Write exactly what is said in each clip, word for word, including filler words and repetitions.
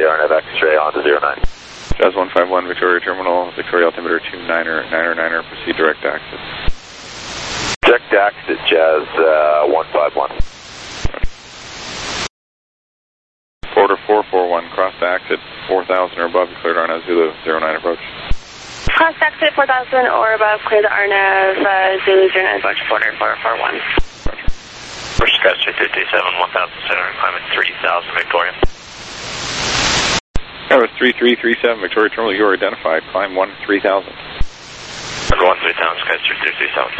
the R N A V X-ray on to zero nine. Jazz one five one, Victoria Terminal, Victoria altimeter two niner, niner, niner, proceed direct exit. Direct exit, Jazz uh, one five one. Porter four four one, cross to exit four thousand or above, cleared R N A V Zulu zero nine approach. Cross to exit four thousand or above, clear the R N A V uh, Zulu zero nine approach, Porter four four one. First Scratch two three two seven, one thousand seven hundred, climb at three thousand, Victoria. That was three three three seven, Victoria Terminal, you are identified, climb one three thousand. Number one three thousand, Scratch three three three seven.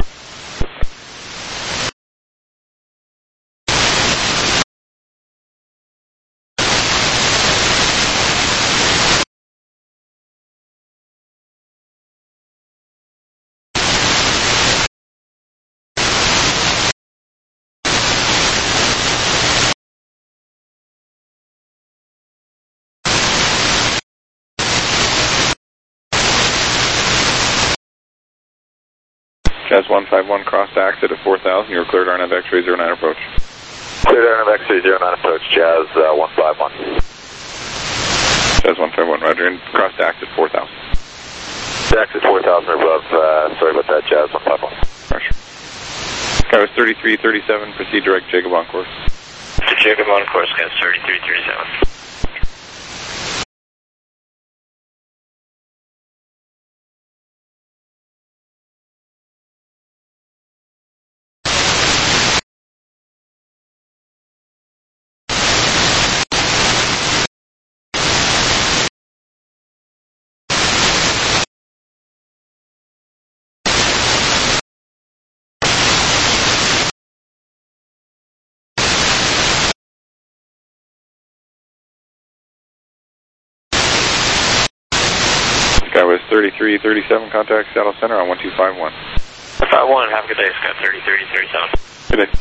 Jazz one five one, cross to exit at four thousand, you're cleared R N A V X-ray zero nine approach. Cleared R N A V X-ray zero nine approach, Jazz uh, one five one. Jazz one five one, roger, and cross to exit four thousand. Exit four thousand or above, uh, sorry about that, Jazz one five one. Roger. That was thirty-three thirty-seven, proceed direct Jacob on course. To Jacob on course, Scratch thirty-three thirty-seven. Sky was thirty-three thirty-seven, contact Seattle Center on one two five one. five one, have a good day, Scott, thirty-three thirty-seven. Good day.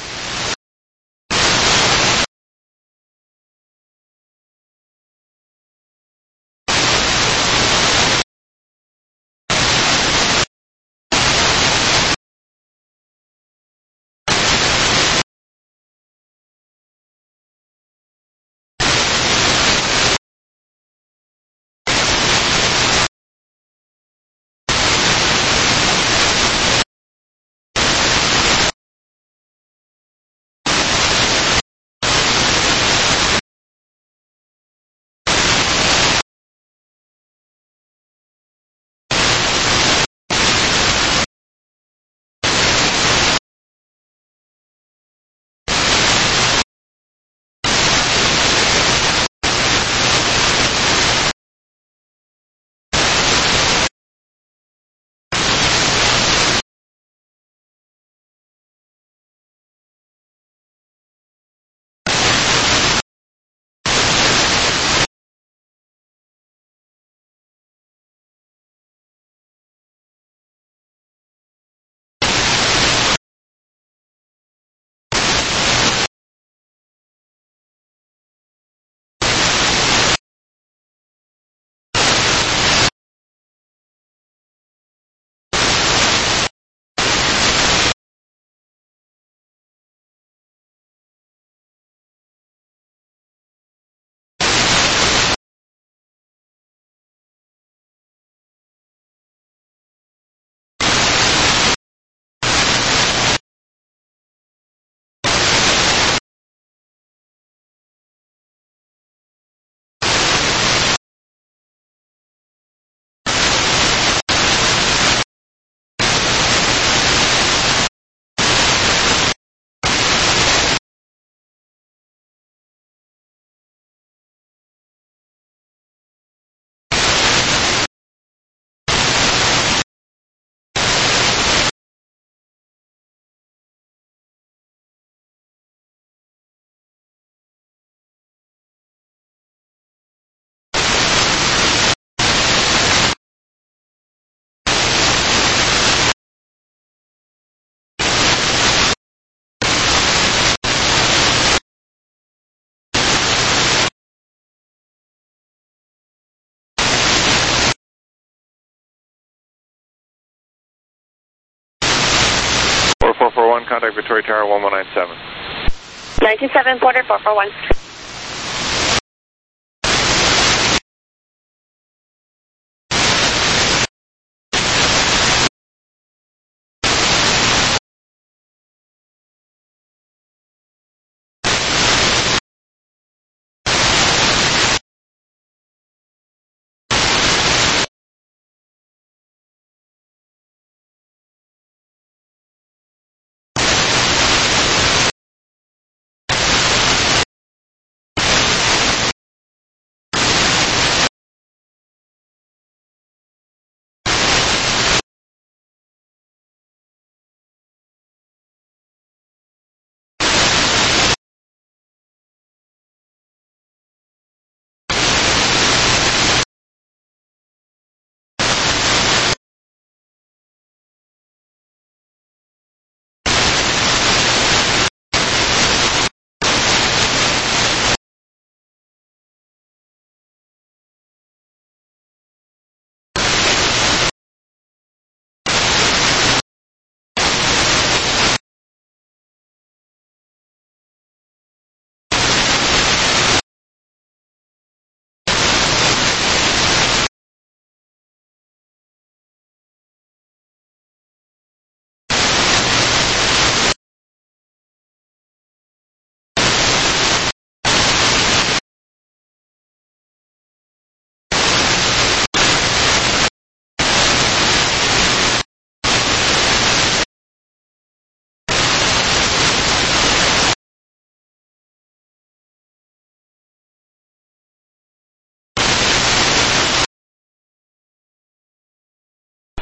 four four one, contact Victoria Tower one one nine seven. nine two seven, Porter four four one.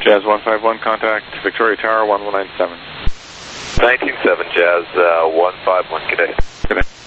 Jazz one five one, contact Victoria Tower one one nine seven. nineteen seven, Jazz uh, one five one, good day. Good day.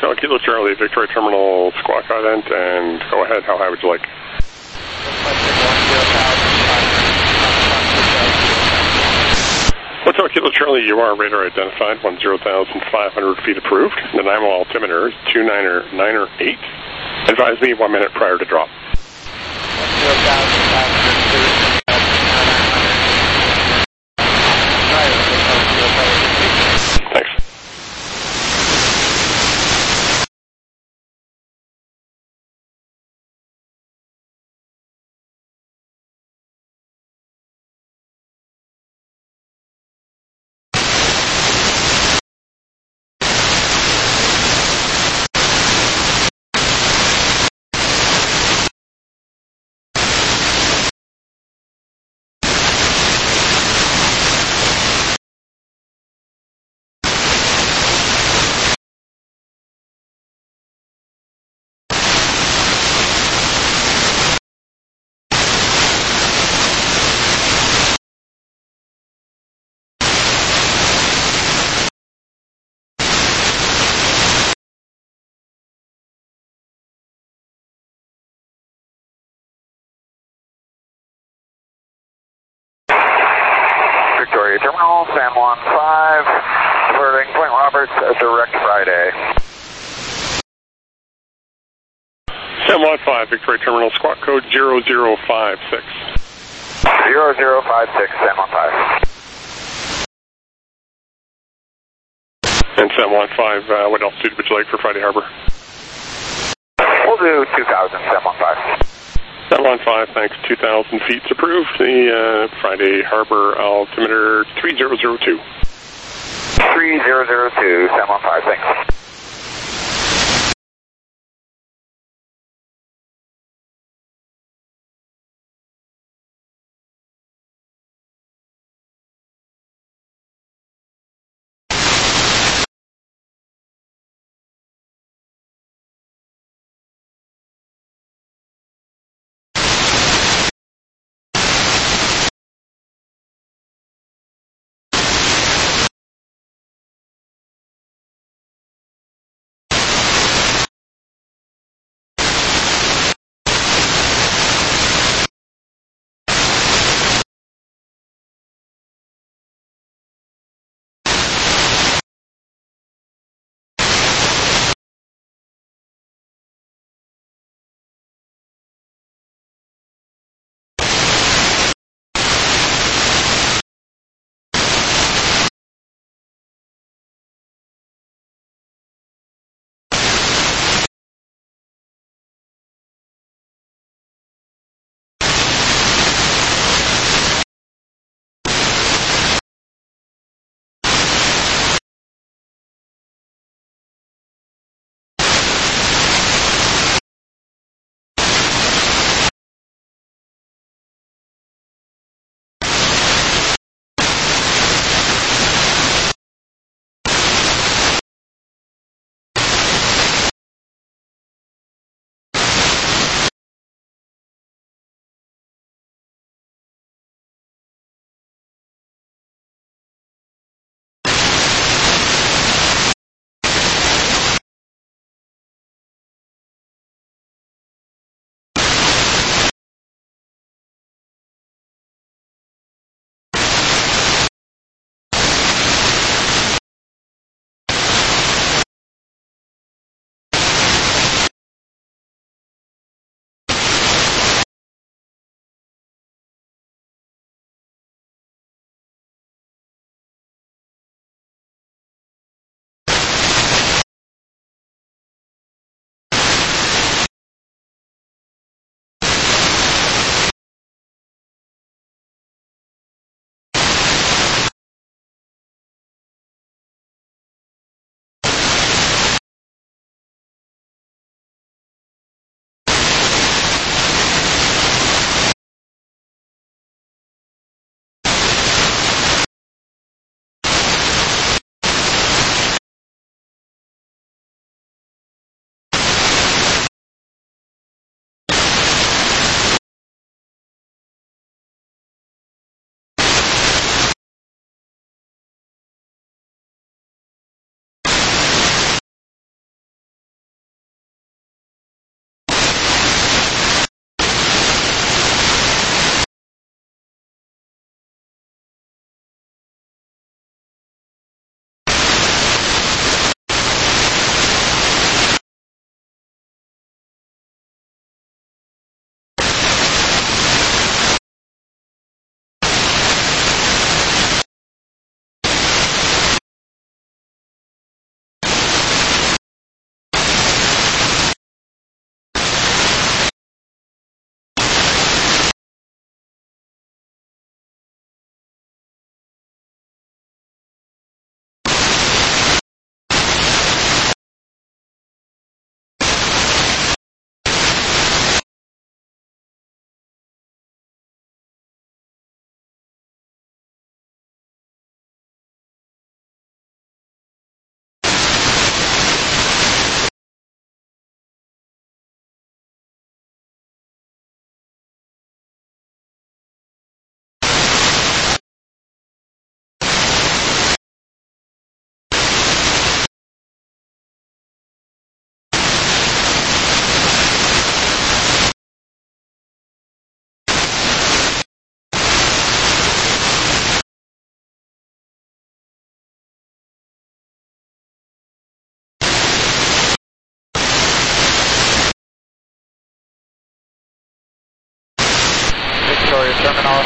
Hotel Kilo Charlie, Victoria Terminal, Squawk Island, and go ahead. How high would you like? Hotel Kilo Charlie, you are radar identified, ten thousand five hundred feet approved. The N I M O altimeter is two niner niner eight. Advise me one minute prior to drop. Thanks. Victoria Terminal, San Juan five, diverting Point Roberts, direct Friday. San Juan five, Victoria Terminal, squawk code zero zero five six. zero zero five six, San Juan five. And San Juan five, uh, what altitude would you like for Friday Harbor? We'll do two thousand, San Juan five. San Juan five, thanks. two thousand feet approved. The uh, Friday Harbor altimeter three zero zero two. three zero zero two, San Juan five, thanks.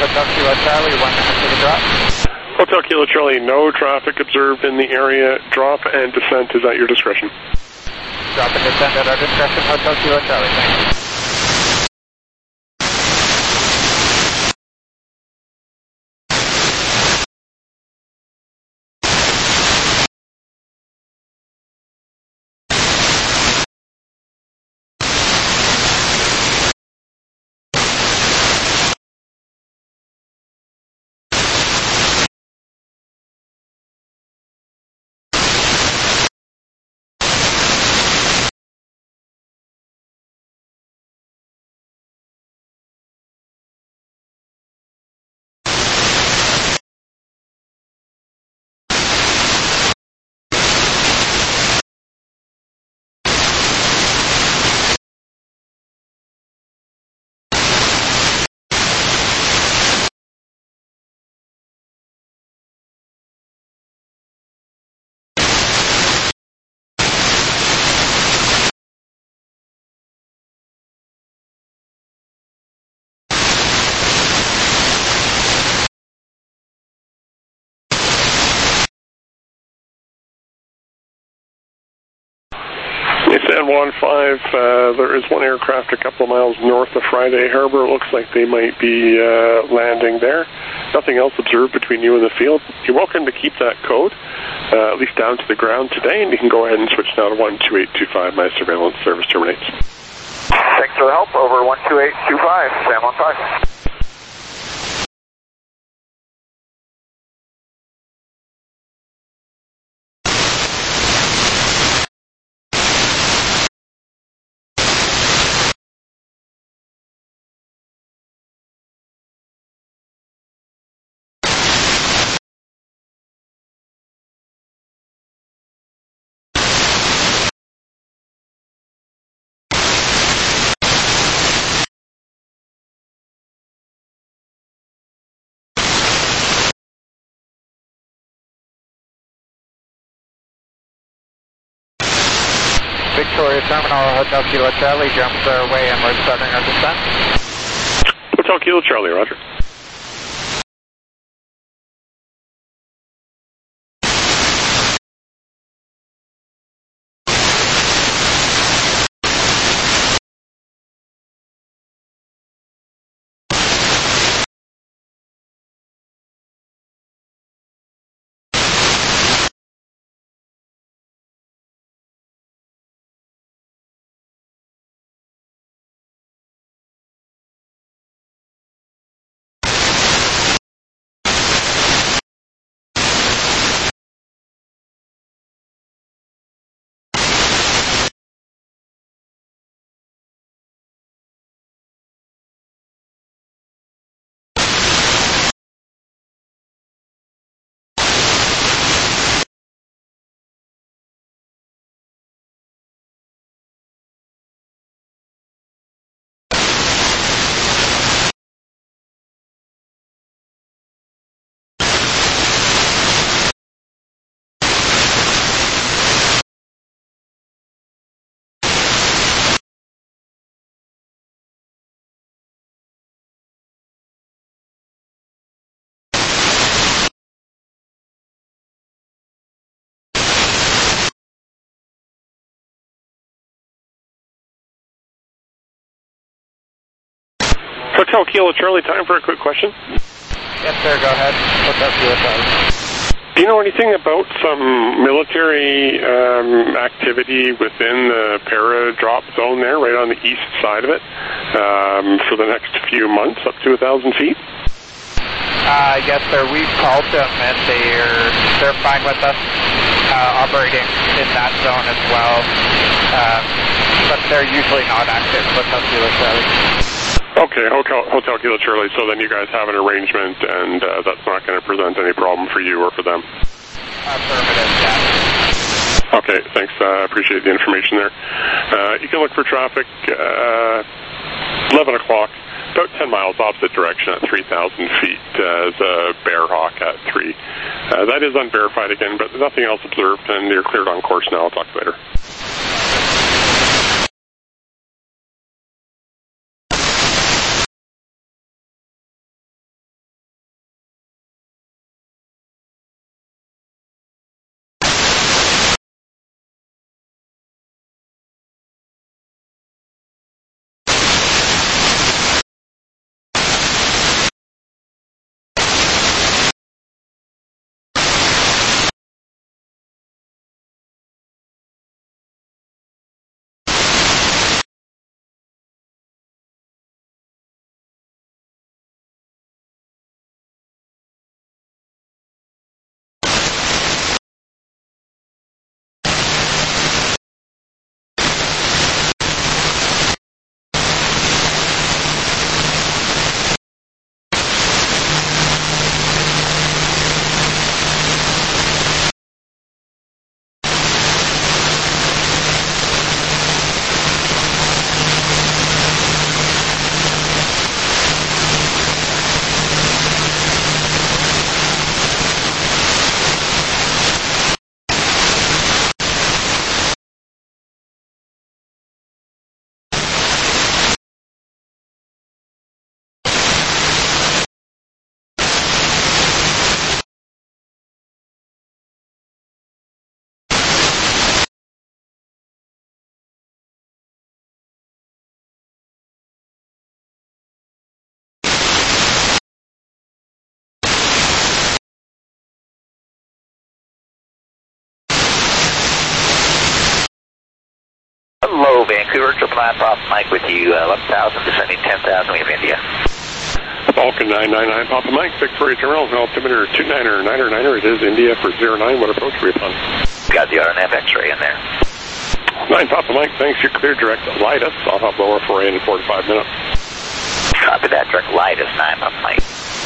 Hotel Kilo Charlie, one minute to the drop. Hotel Kilo Charlie, no traffic observed in the area. Drop and descent is at your discretion. Drop and descent at our discretion, Hotel Kilo Charlie, thank you. San Juan five, uh, there is one aircraft a couple of miles north of Friday Harbor. It looks like they might be uh, landing there. Nothing else observed between you and the field. You're welcome to keep that code, uh, at least down to the ground today, and you can go ahead and switch now to one two eight two five. My surveillance service terminates. Thanks for the help. Over one two eight two five, San Juan five. Victoria Terminal, Hotel Kilo Charlie, jumps our way and we're starting our descent. Hotel Kilo Charlie, roger. Hotel Kilo Charlie, time for a quick question. Yes, sir, go ahead. Hotel Kilo Charlie. Do you know anything about some military um, activity within the para-drop zone there, right on the east side of it, um, for the next few months, up to one thousand feet? Uh, yes, sir, we've called them and they're, they're fine with us uh, operating in that zone as well, um, but they're usually not active. Hotel Kilo Charlie. Okay, Hotel, Hotel Kilo Charlie, so then you guys have an arrangement and uh, that's not going to present any problem for you or for them? Affirmative, yeah. Okay, thanks. I uh, appreciate the information there. Uh, you can look for traffic uh, eleven o'clock, about ten miles opposite direction at three thousand feet uh, as a Bearhawk at three. Uh, that is unverified again, but nothing else observed, and you're cleared on course now. I'll talk to you later. Vancouver, triple nine Papa Mike with you, uh, eleven thousand, descending ten thousand, we have India. Falcon nine nine nine Papa Mike, Victoria Terminal, altimeter two niner, niner niner, it is India for zero nine, what approach are we upon? Got the R N F X-ray in there. nine Papa Mike, thanks, you're clear, direct light us, I'll have lower for eight in forty-five minutes. Copy that, direct light us, nine Papa Mike.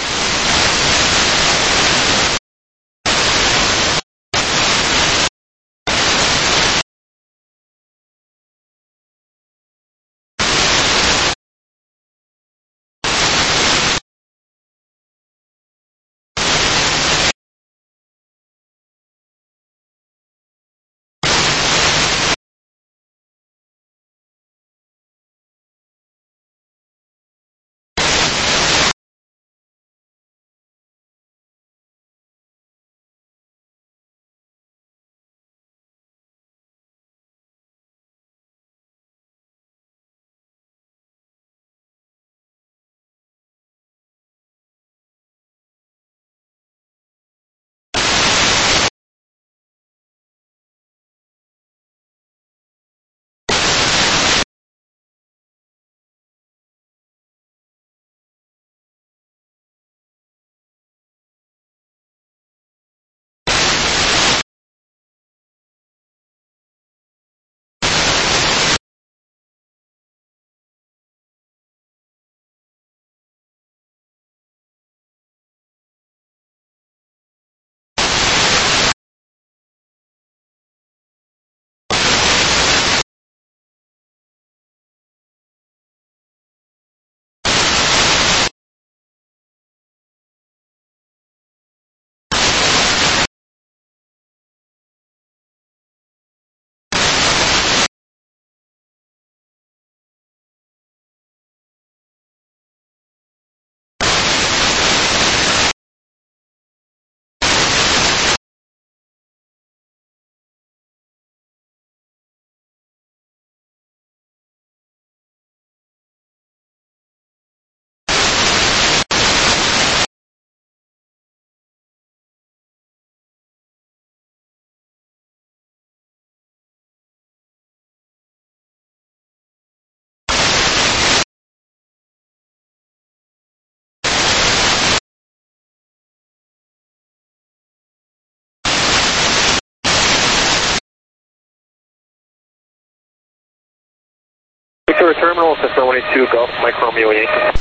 Victoria Terminal, Cessna one eighty-two, Golf, Mike Romeo Yankee.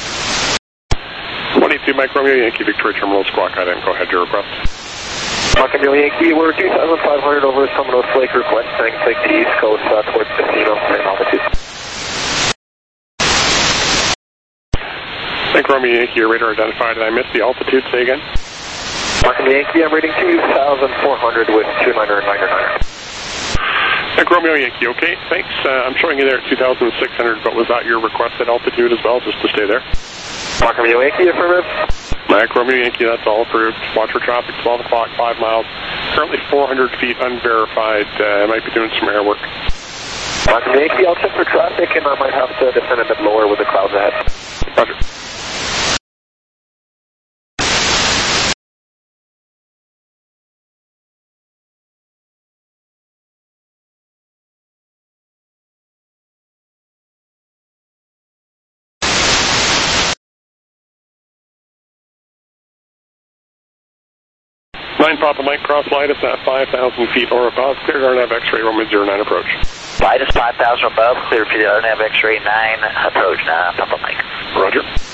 one eighty-two Mike Romeo Yankee, Victoria Terminal, Squawk Island, go ahead, your request. Mike Romeo Yankee, we're two thousand five hundred over Seminole Lake, requesting take the East Coast uh, towards Casino, same altitude. Mike Romeo Yankee, your radar identified, and I missed the altitude, say again? Mike Romeo Yankee, I'm reading two thousand four hundred with two niner niner niner. Mike Romeo Yankee, okay, thanks. Uh, I'm showing you there at two thousand six hundred, but was that your requested altitude as well, just to stay there? Mike Romeo Yankee, affirmative. Mike Romeo Yankee, that's all approved. Watch for traffic, twelve o'clock, five miles. Currently four hundred feet unverified. Uh, I might be doing some air work. Mike Romeo Yankee, I'll check for traffic, and I might have to descend a bit lower with the clouds ahead. Roger. nine Papa Mike, cross light us at five thousand feet or above, clear R N A V X-ray, Roman zero nine approach. Light us five thousand above, clear for the R N A V X-ray nine, approach nine Papa Mike. Roger.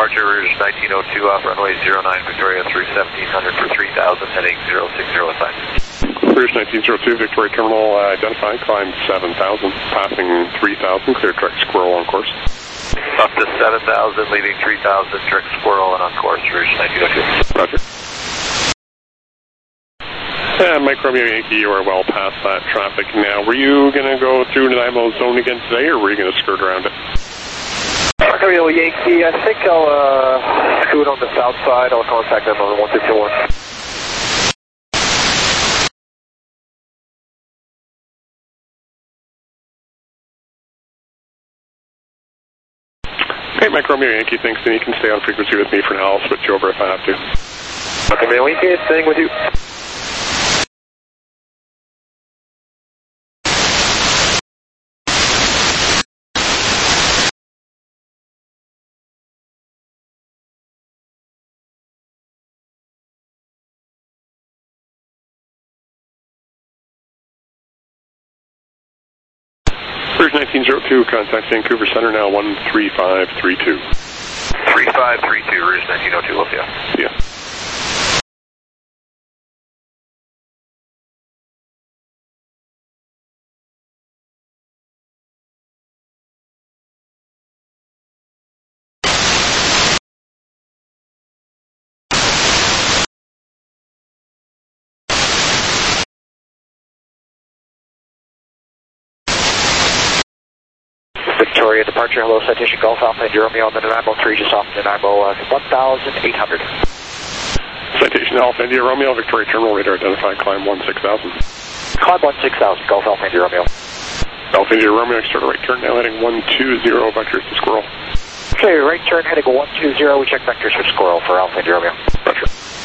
departure Rouge nineteen oh two off runway zero nine Victoria through seventeen hundred for three thousand, heading zero six zero assign. Rouge nineteen oh two, Victoria Terminal uh, identified, climb seven thousand, passing three thousand, clear direct squirrel on course. Up to seven thousand, leaving three thousand, direct squirrel and on course, Rouge nineteen oh two. Roger. And Mike Romeo Yankee, you are well past that traffic now. Were you going to go through Nanaimo zone again today, or were you going to skirt around it? Mike Romeo Yankee, I think I'll uh, scoot on the south side. I'll contact them on one fifty-one. Okay, Mike Romeo Yankee thinks that you can stay on frequency with me for now. I'll switch you over if I have to. Mike Romeo Yankee, staying with you. Rouge nineteen oh two, contact Vancouver Center now, one three five three two. three five three two, Rouge nineteen oh two, we'll see ya. See ya. Victoria departure, hello, citation Golf Alpha India Romeo on the Nanaimo three, just off Nanaimo, uh, one thousand eight hundred. Citation Alpha India Romeo, Victoria Terminal, radar identified, climb one six thousand. Climb one six thousand, Golf Alpha India Romeo. Alpha India Romeo, start a right turn now, heading one two zero, vectors to Squirrel. Okay, right turn heading one two zero, we check vectors for Squirrel for Alpha India Romeo. Roger.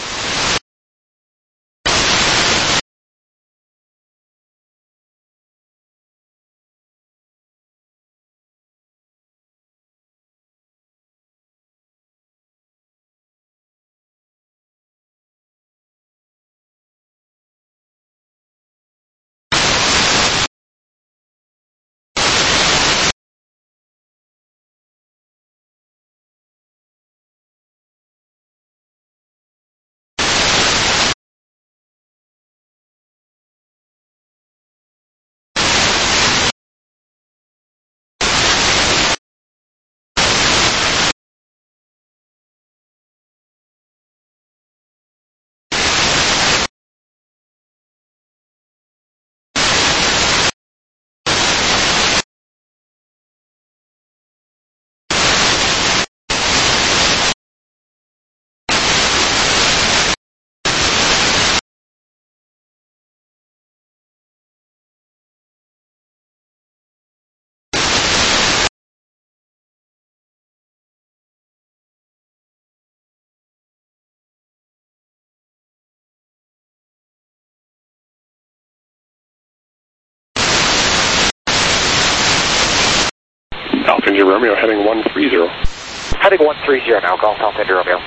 Alpha India Romeo, heading one three zero. Heading one three zero now, Golf Alpha India Romeo.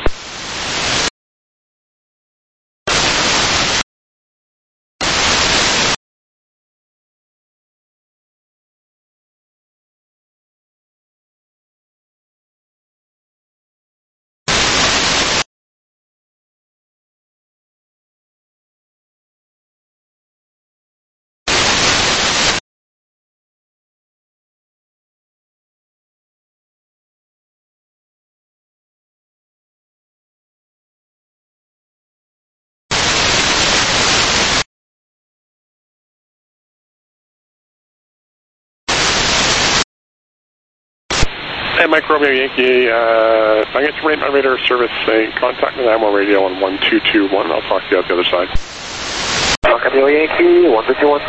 And Mike Romeo Yankee, uh, if I get to rate my radar service, say, contact me on radio on one two two one. I'll talk to you out the other side. Mike Romeo Yankee, one two two one.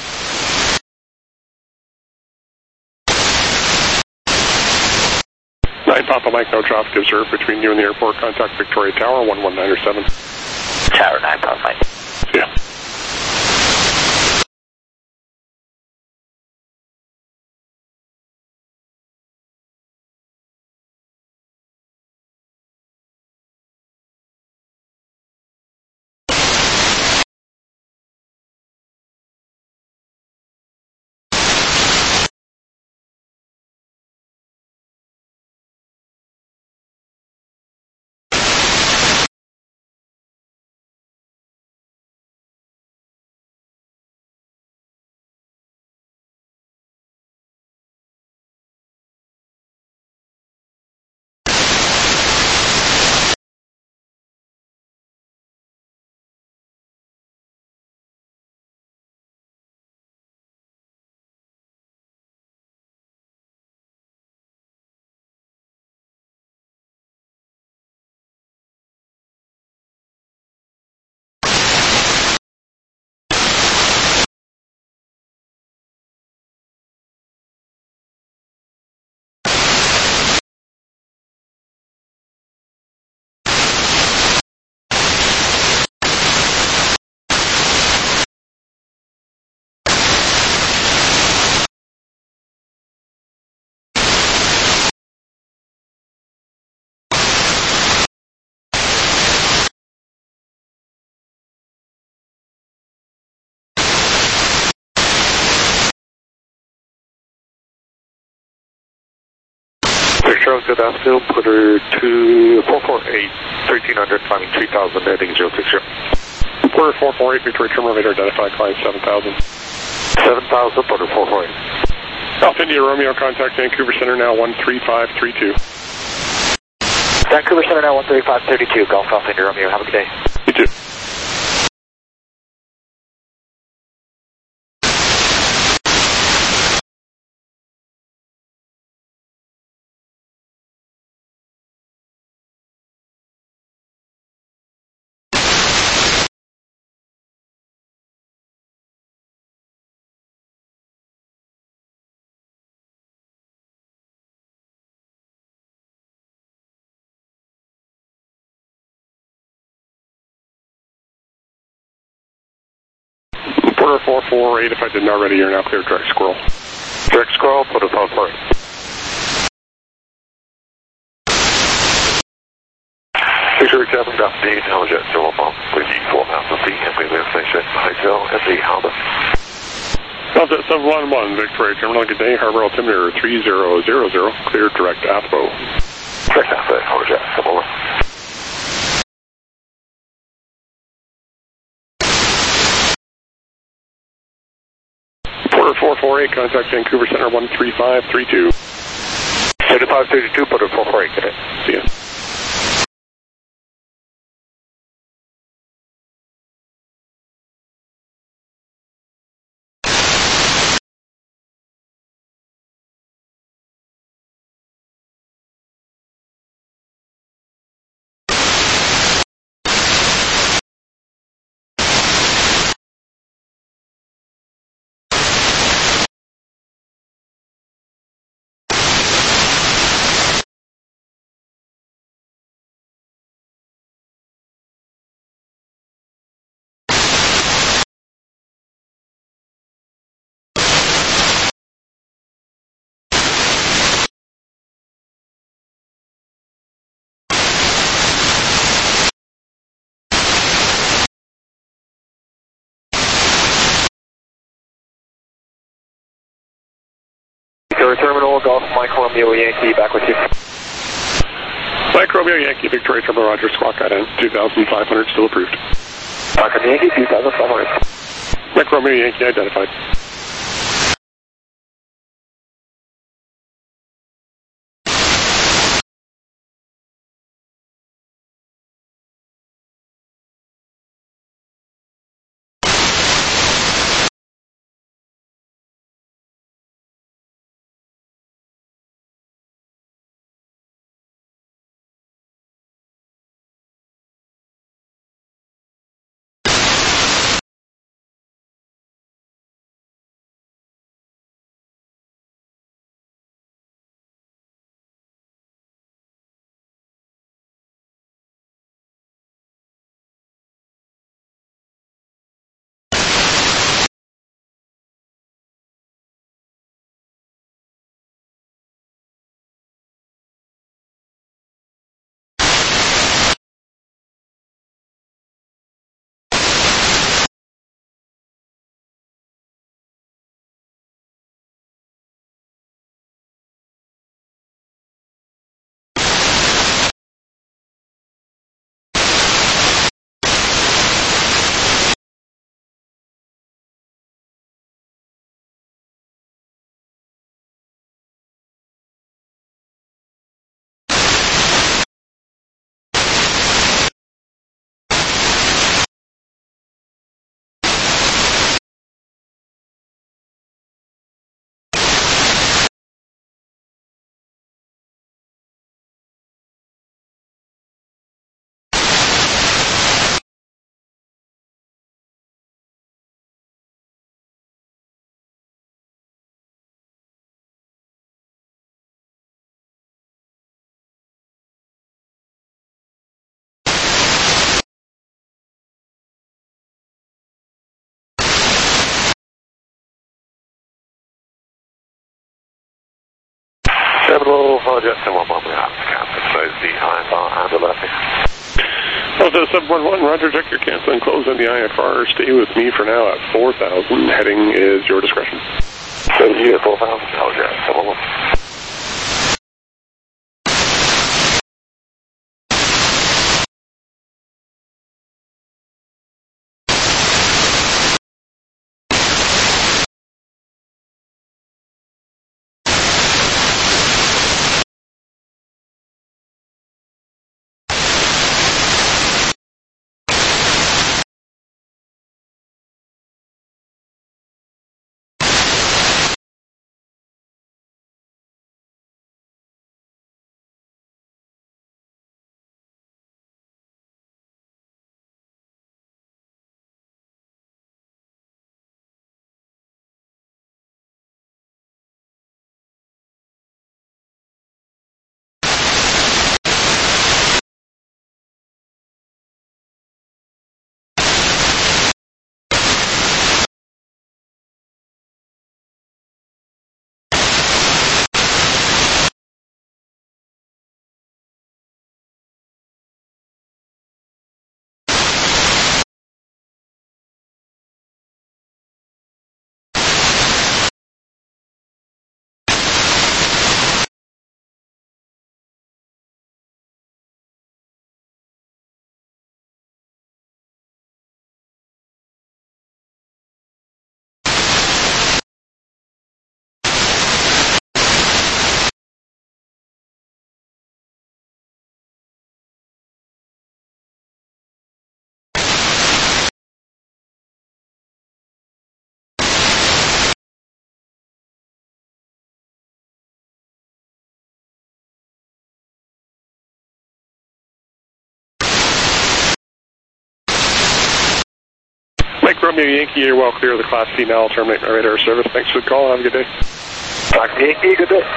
Nine Papa Mike, no traffic observed between you and the airport. Contact Victoria Tower, one one nine seven. Tower nine Papa Mike. Yeah. good afternoon. Put her to four four eight, thirteen hundred, climbing three thousand, heading zero six zero. Porter four four eight, Victoria Terminal radar identified, climb seven thousand. seven thousand, Porter four four eight. Alpha India Romeo, contact Vancouver Center now one three five three two. Vancouver Center now one three five three two, Golf Alpha India Romeo, have a good day. You too. Porter four four eight, if I didn't already, you're now clear direct squirrel. Direct squirrel, Porter four four eight. Victoria Captain, Delta D, Intelligent, Zero Bomb, with E four thousand feet, and we will station, Hotel, S E, Halda. Delta seven one one, Victoria Terminal, good day, Harbor altimeter three zero zero zero, clear direct athbo. Direct athbo, Intelligent, come over. Porter four four eight, contact Vancouver Center one three five three two. thirty-five thirty-two, Porter four four eight, good day. See ya. Victoria Terminal, Golf Mike Romeo Yankee, back with you. Mike Romeo Yankee, Victoria Terminal, Roger, squawk out in two thousand five hundred, still approved. Mike Romeo Yankee, two thousand five hundred. Mike Romeo Yankee identified. Terminal, apologize, seven one one, we have Captain, so Z, high, bar, and left. Delta seven one one, Roger, check your cancel and close on the I F R. Stay with me for now at four thousand. Heading is your discretion. So you at four thousand, apologize, seven one one. Romeo Yankee, you're well clear of the Class C now. I'll terminate my radar service. Thanks for the call. Have a good day. Fox Yankee, good day.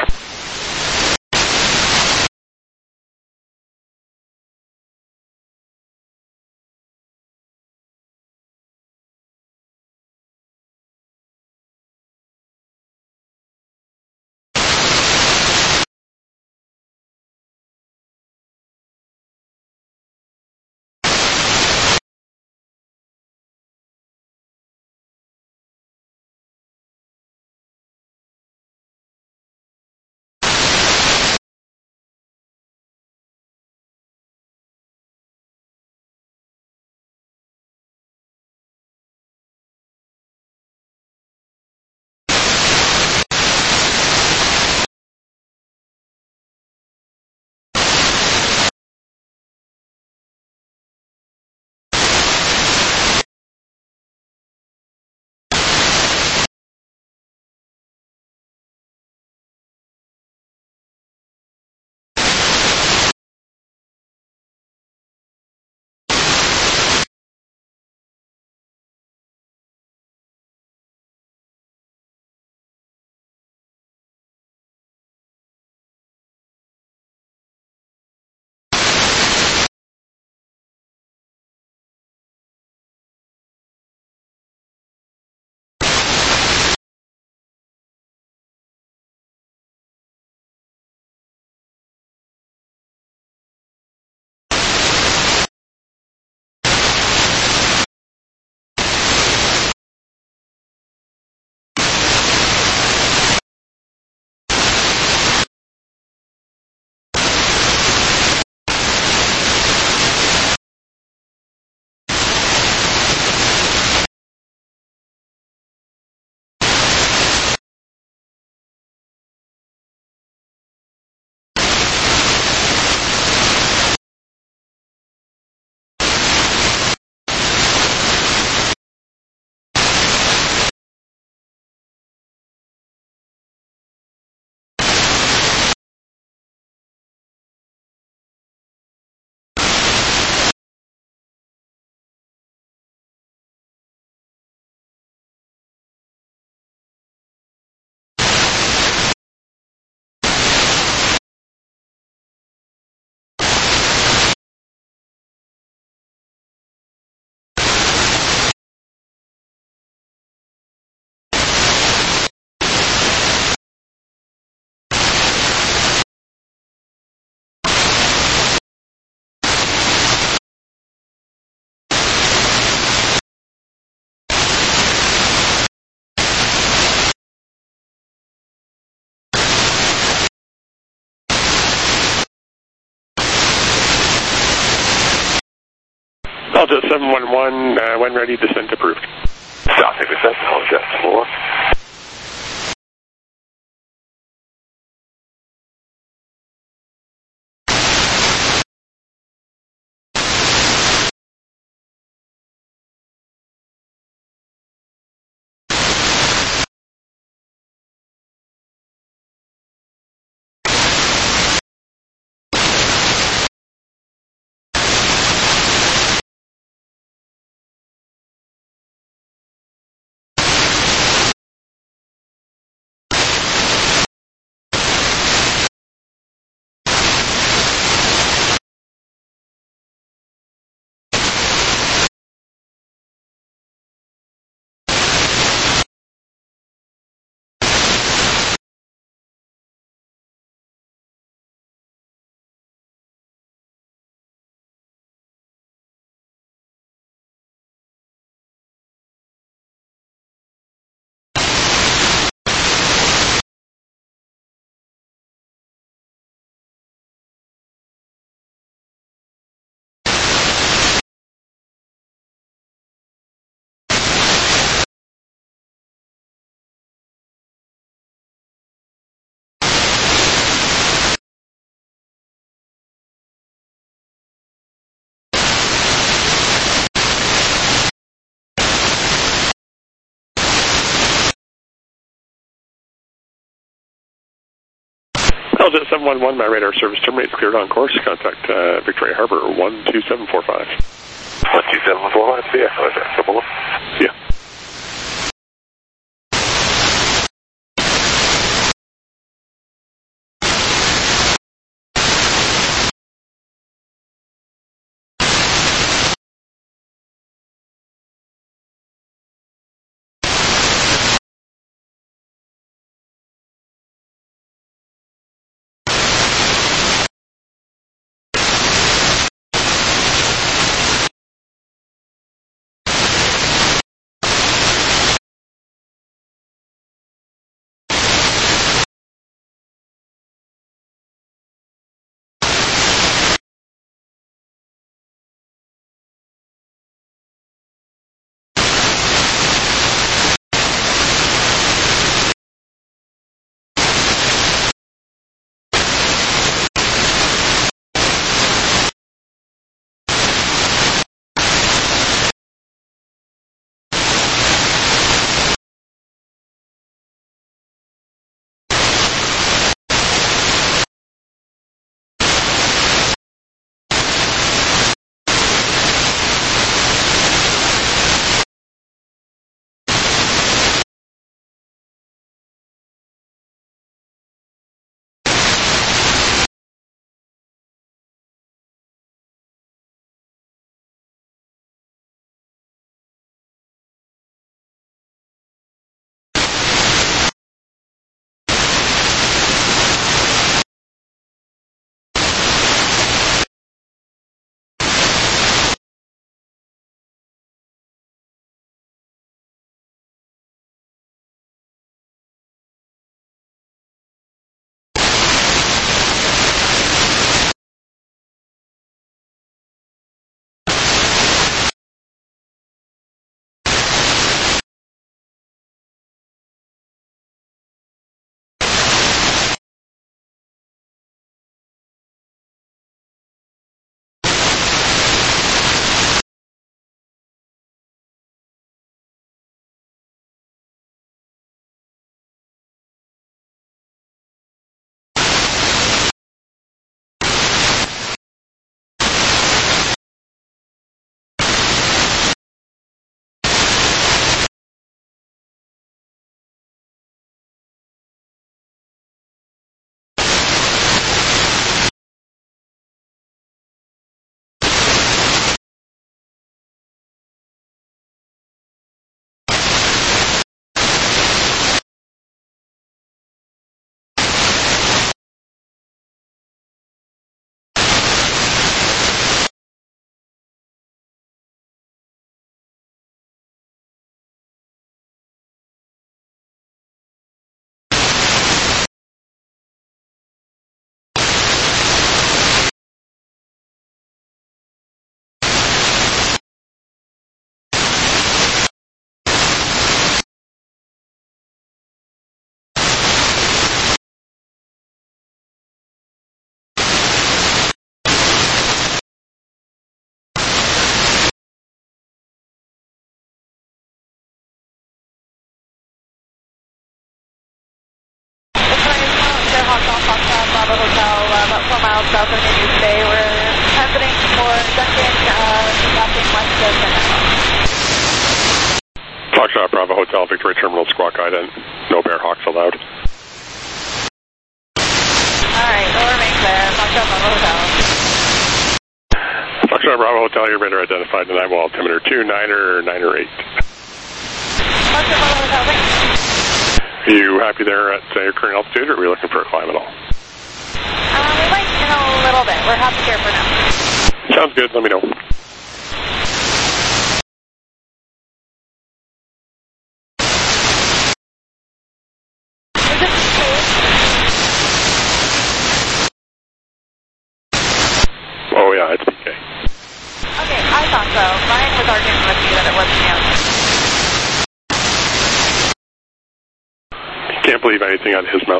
Delta seven one one, uh, when ready, descent approved. Stopping descent, hold just four. Delta seven one one, my radar service terminates, cleared on course. Contact uh, Victoria Harbor one two seven four five. one two seven four five, yeah, okay. Yeah. south of New Bay. We're transiting for Duncan, uh, nothing west of Nanaimo. Foxtrot Bravo Hotel, Victoria Terminal, Squawk Island. No Bear Hawks allowed. Alright, we'll remain clear. Foxtrot Bravo Hotel. Foxtrot Bravo Hotel, your radar identified Nanaimo altimeter two, niner, niner eight. Foxtrot Bravo Hotel, thanks. Are you happy there at uh, your current altitude, or are we looking for a climb at all? Um, we might in a little bit. We're happy here for now. Sounds good, let me know. Is this safe? Oh yeah, it's P K. Okay, I thought so. Ryan was arguing with me that it wasn't you. Can't believe anything out of his mouth.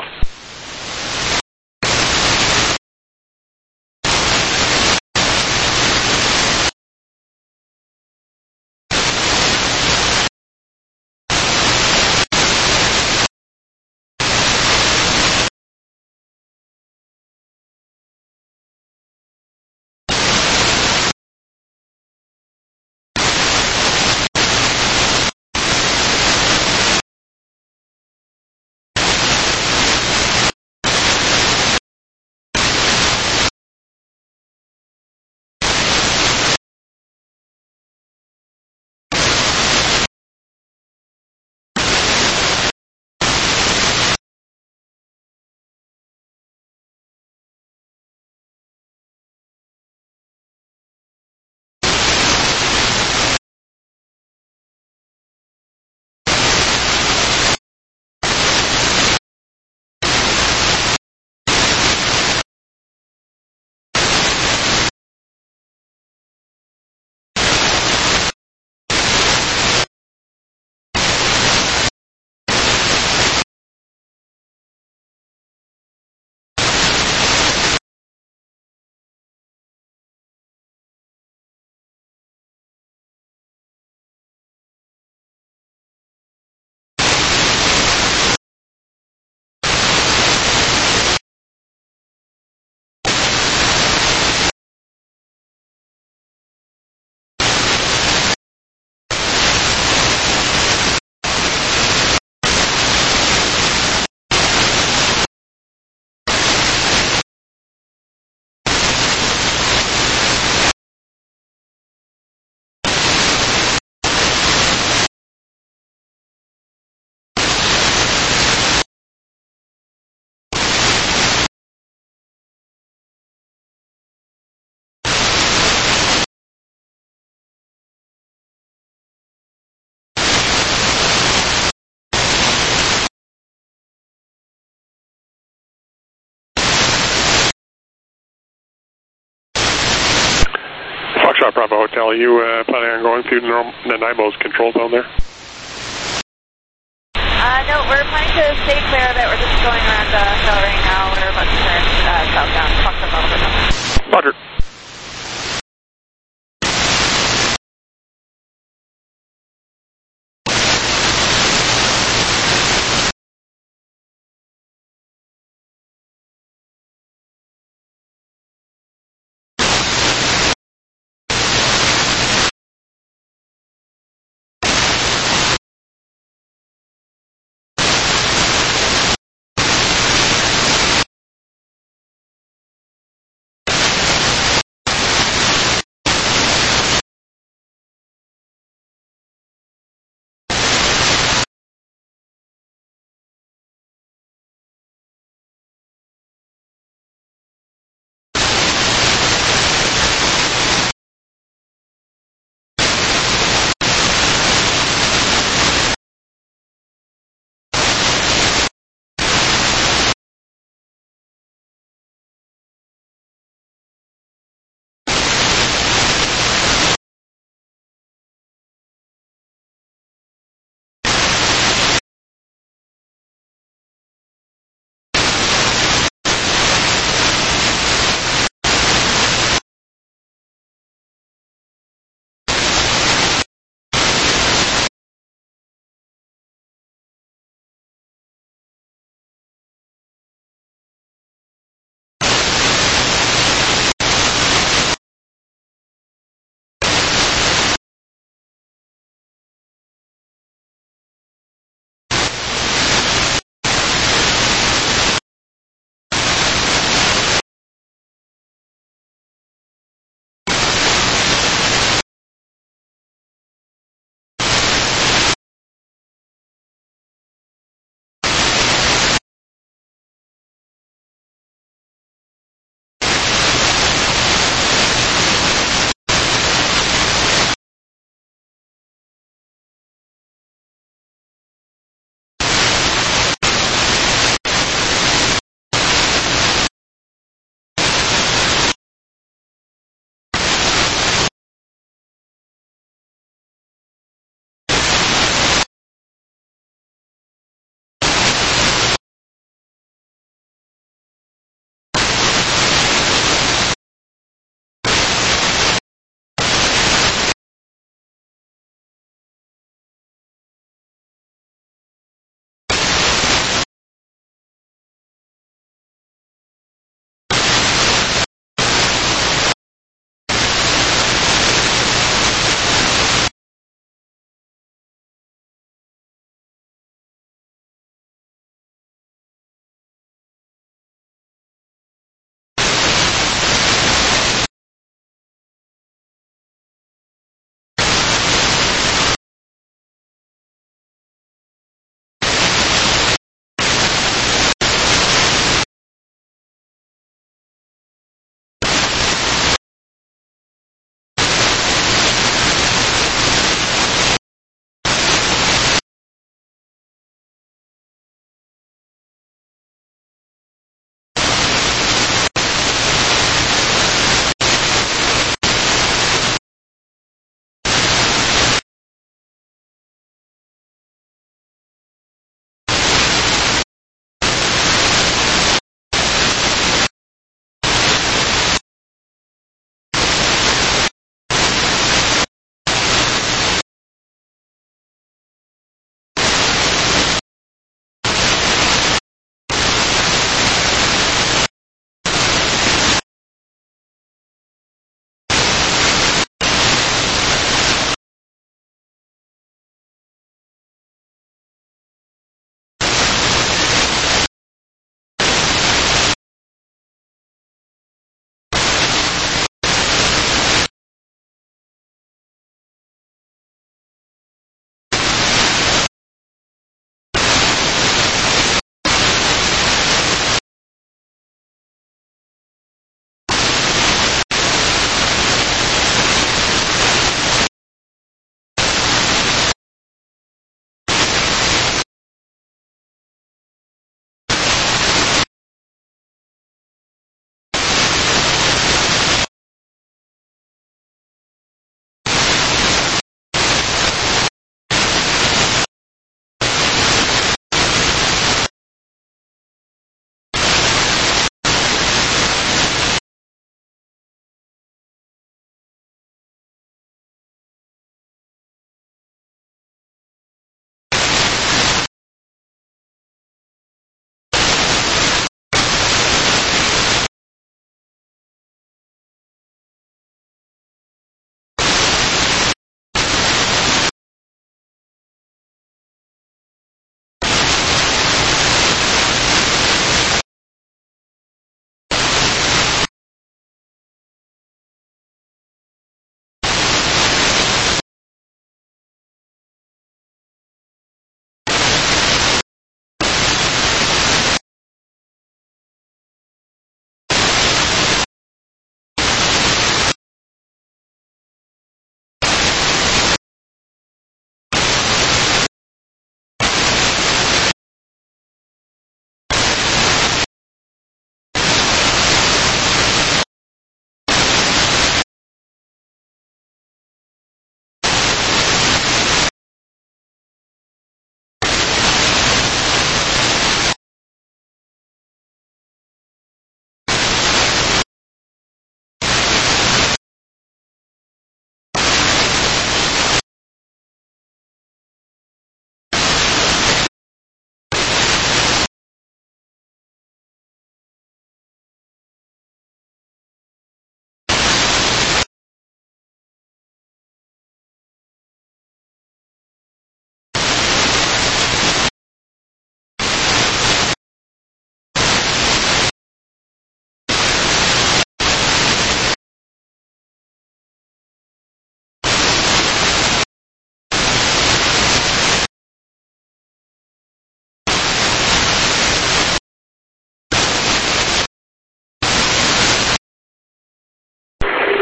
Foxtrot Bravo Hotel, are you uh, planning on going through Nanaimo's control zone there? Uh, no, we're planning to stay clear of it. We're just going around the hill right now. We're about to turn uh, southbound. Foxtrot Bravo Hotel. Roger.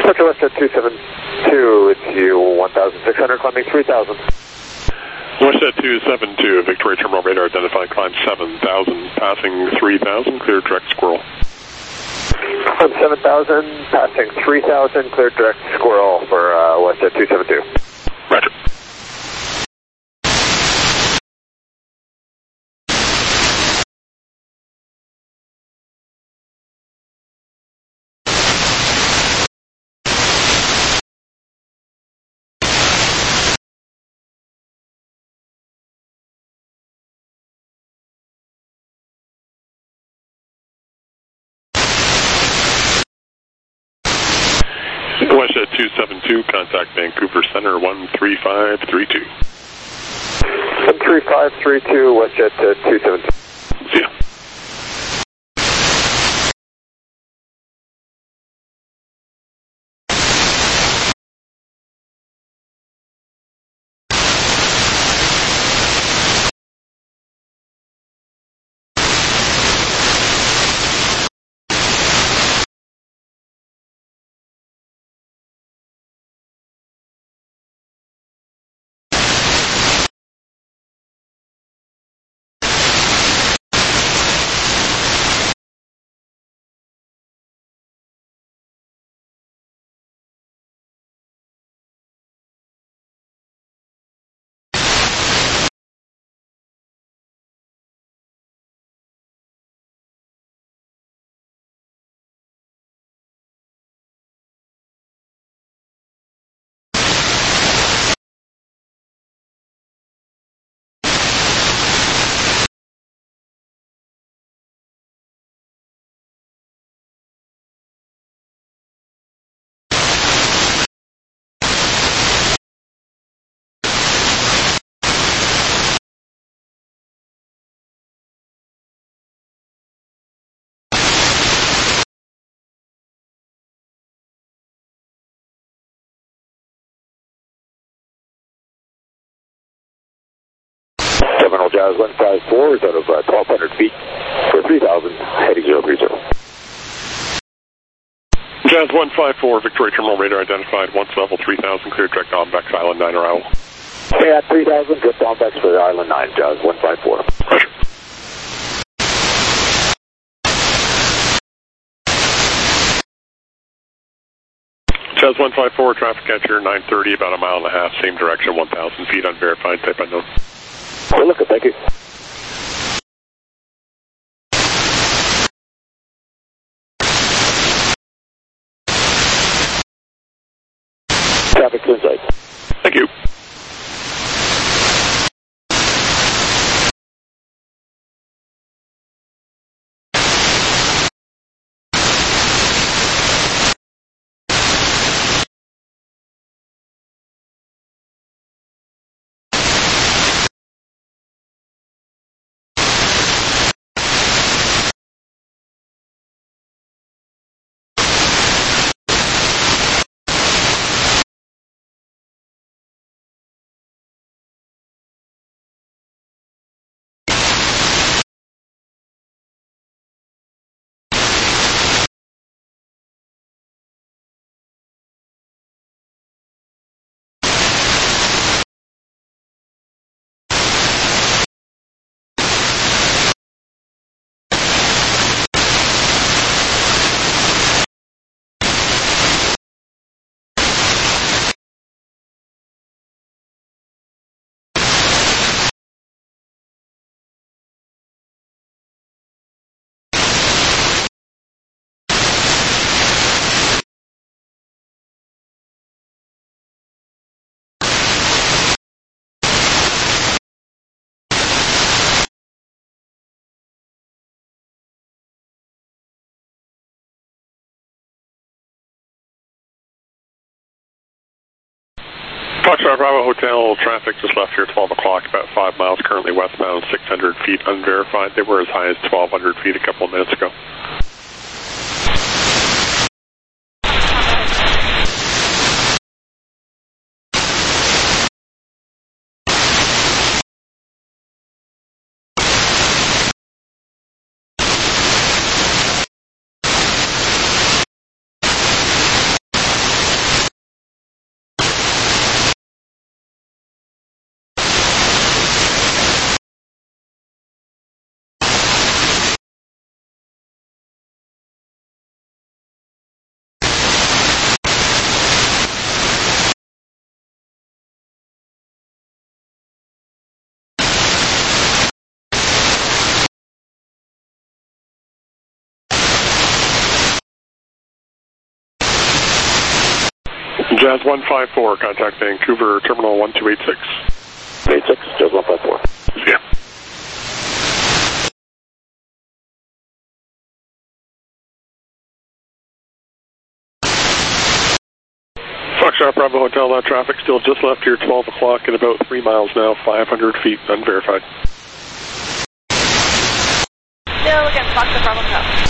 Central WestJet two seven two, it's you, one thousand six hundred, climbing three thousand. WestJet two seven two, Victoria Terminal radar identified, climb seven thousand, passing three thousand, clear direct squirrel. Climb seven thousand, passing three thousand, clear direct squirrel for uh, WestJet two seven two. Roger. WestJet two seven two, contact Vancouver Center one three five three two. one three five three two, WestJet uh, two seven two. See ya. Terminal Jazz one five four is out of uh, twelve hundred feet for three thousand, heading zero three zero. Jazz one five four, Victoria Terminal radar identified, once level three thousand, clear direct Ombex Island nine arrival. Hey, at three thousand, drift Ombex for the Island nine, Jazz one five four. Roger. Jazz one five four, traffic catcher nine thirty, about a mile and a half, same direction, one thousand feet, unverified, type unknown. Well, look, thank you. Traffic inside. Thank you. Foxtrot Bravo Hotel, traffic just left here at twelve o'clock, about five miles, currently westbound, six hundred feet, unverified. They were as high as twelve hundred feet a couple of minutes ago. Jazz one five four, contact Vancouver Terminal one two eight six. eight six, Jazz one five four. See ya. Foxtrot Bravo Hotel, that traffic still just left here, twelve o'clock and about three miles now, five hundred feet, unverified. Still again, Foxtrot Bravo Hotel.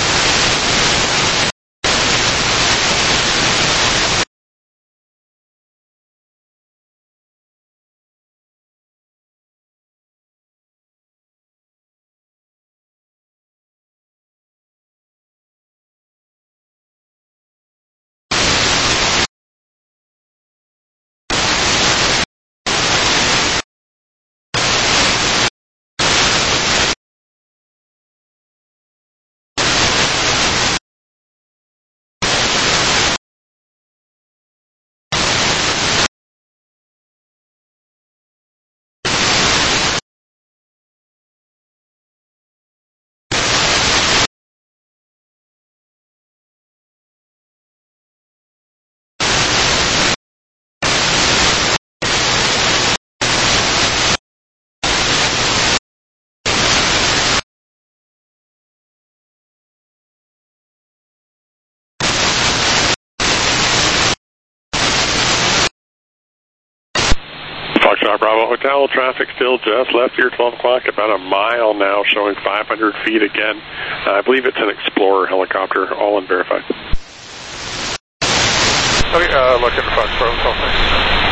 Foxtrot Bravo Hotel, traffic still just left here, twelve o'clock, about a mile now, showing five hundred feet again. Uh, I believe it's an Explorer helicopter, all unverified. Okay, uh, look at the Foxtrot Hotel.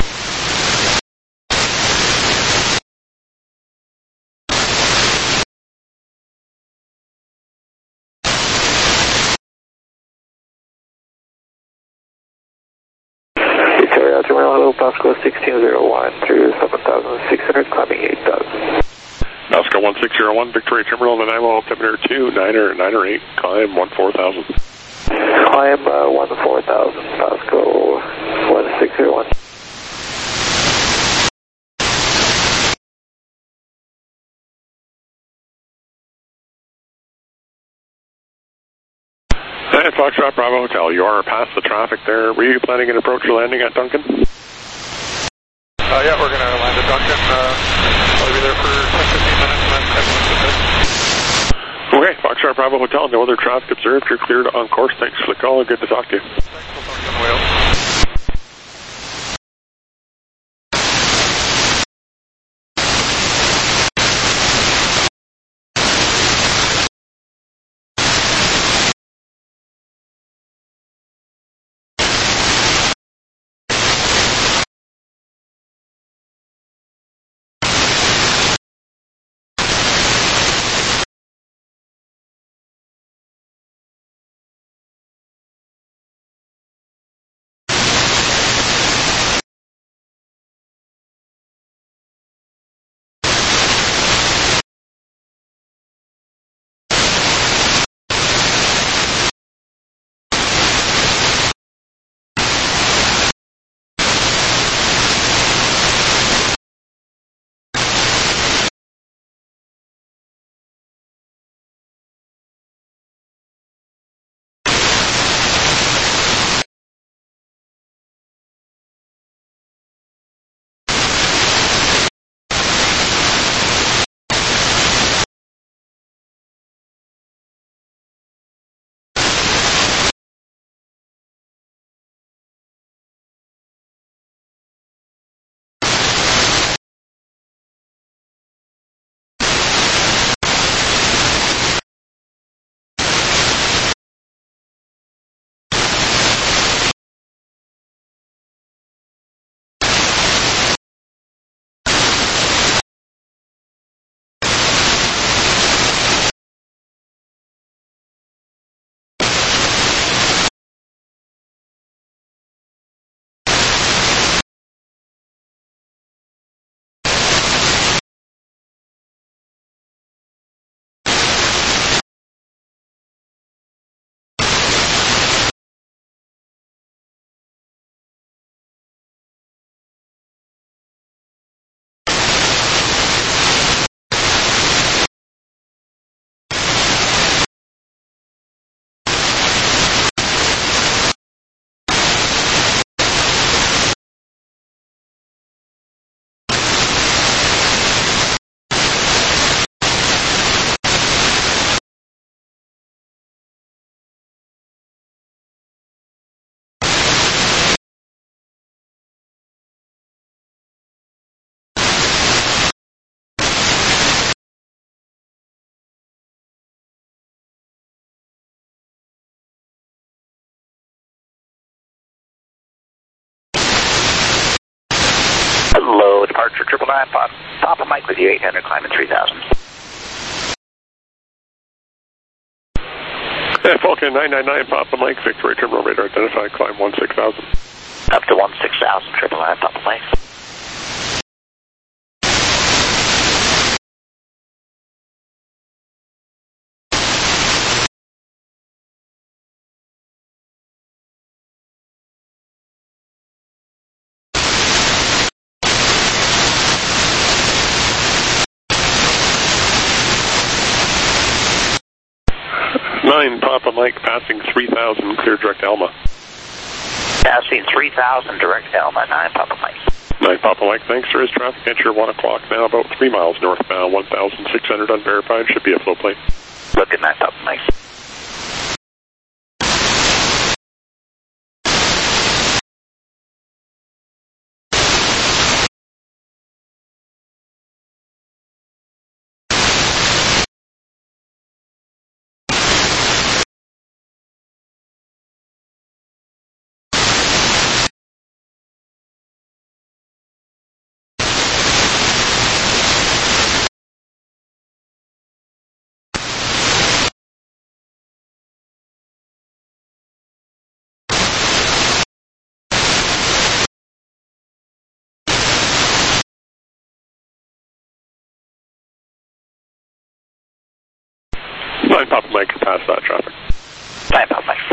Victoria Terminal, hello, Pasco sixteen oh one through seven thousand six hundred, climbing eight thousand. Pasco one six zero one, Victoria Terminal, the nine one altimeter two, niner, niner eight, climb one four thousand. Climb uh, one four thousand, Pasco one six zero one. Hey, Foxtrot Bravo Hotel, you are past the traffic there. Were you planning an approach or landing at Duncan? Uh, yeah, we're going to land at Duncan. Uh, I'll be there for ten, fifteen minutes and then head west to bed. Okay, Foxtrot Bravo Hotel, no other traffic observed. You're cleared on course. Thanks for the call. Good to talk to you. Thanks, we'll talk to you on the way out. departure, triple nine, Pop, Papa Mike with you, eight hundred, climbing three thousand. Yeah, Falcon nine nine nine, Papa Mike, Victory Terminal Radar identified, climb one six thousand. Up to one six thousand, triple nine, Papa Mike. nine, Papa Mike, passing three thousand, clear direct Elma. Passing three thousand, direct Elma, nine, Papa Mike. nine, Papa Mike, thanks, sir. Is traffic enter one o'clock now, about three miles northbound, one thousand six hundred unverified, should be a flow plane. Look at nine, Papa Mike. nine, Papa Mike, pass that traffic. nine, Papa Mike.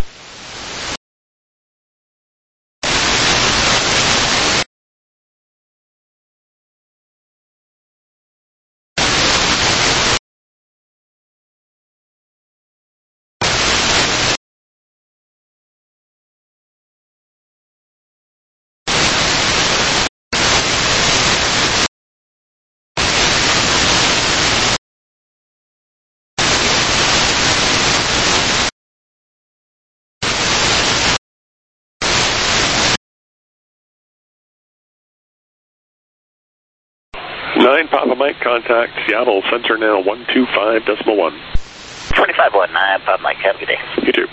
nine, Papa Mike, contact Seattle, sensor now one two five decimal one. twenty-five one nine, Papa Mike, have a good day. You too.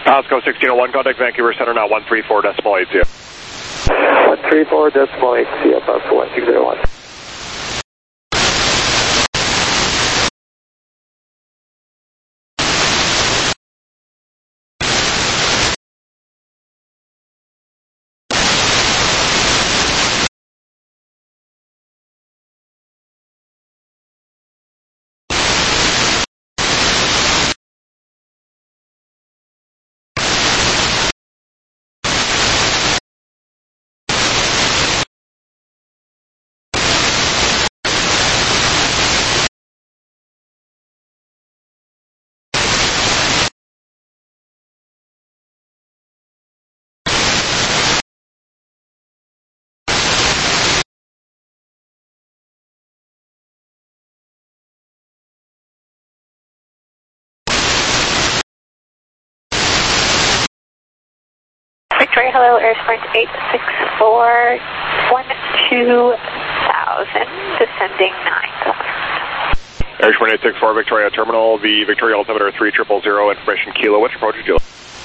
Pasco sixteen oh one, contact Vancouver Center now one three four decimal eight zero. one three four decimal eight zero, Pasco one six zero one. Victoria, hello, Airsprint eight six four, one two thousand, descending nine thousand. Airsprint eight six four, Victoria Terminal, the Victoria altimeter three zero zero zero, information Kilo, which approach is Kilo?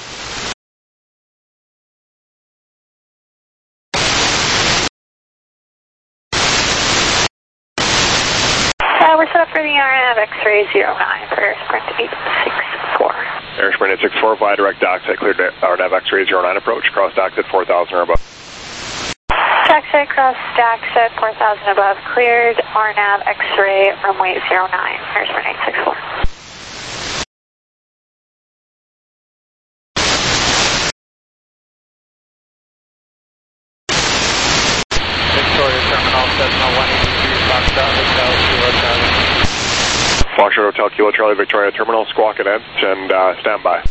Uh, we're set up for the R N A V X-ray zero nine for Airsprint eight six four. Airsprint eight six four, via direct Daxit, cleared R N A V X-ray zero nine approach, cross Daxit four thousand or above. Daxit, cross Daxit four thousand above, cleared, R N A V X-ray runway zero nine, Airsprint eight six four. Victoria Terminal, Cessna one eighty-three, Foxtrot Hotel, Kilo Charlie. Foxtrot Hotel, Kilo Charlie, Victoria Terminal, squawk it in and uh, stand by.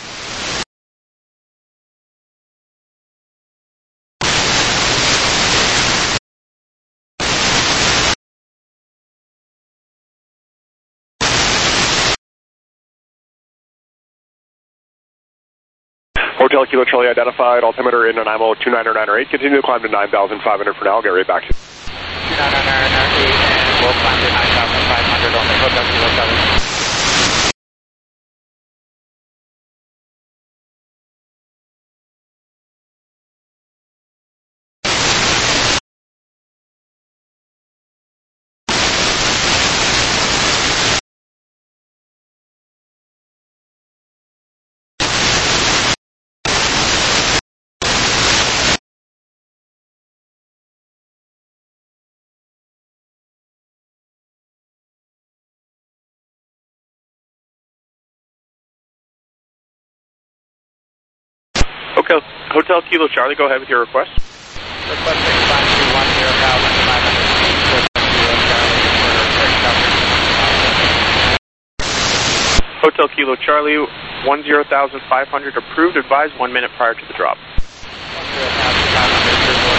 Hotel Kilo Charlie identified, altimeter in Nanaimo two nine nine eight, continue to climb to nine thousand five hundred for now, I'll get right back to you. two nine nine eight, and we'll climb to nine thousand five hundred on the Hotel Kilo Charlie. Okay, Hotel Kilo Charlie, go ahead with your request. Requesting climb to one zero thousand five hundred feet for Kilo Charlie for Hotel Kilo Charlie, one zero thousand five hundred approved, advised one minute prior to the drop. one zero thousand five hundred.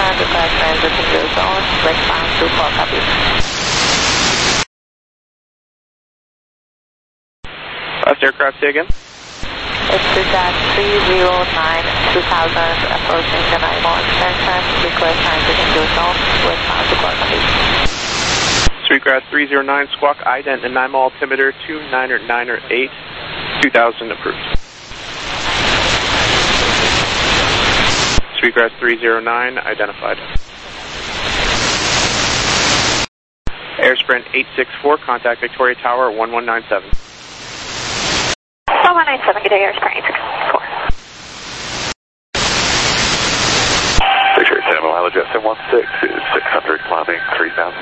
and request transit to the zone, breakdown two four copies. Last aircraft, say again. It's Sweetgrass three zero nine two thousand approaching the Nanaimo extension, request transit to the zone, breakdown two four copies. Sweetgrass three zero nine, squawk ident Nanaimo altimeter two niner niner eight, two thousand approved. Sweetgrass three zero nine, identified. Air Sprint eight six four, contact Victoria Tower one one nine seven. one one nine seven, good day, Air Sprint eight six four. Picture ten mileage S M one six is six hundred, climbing three thousand.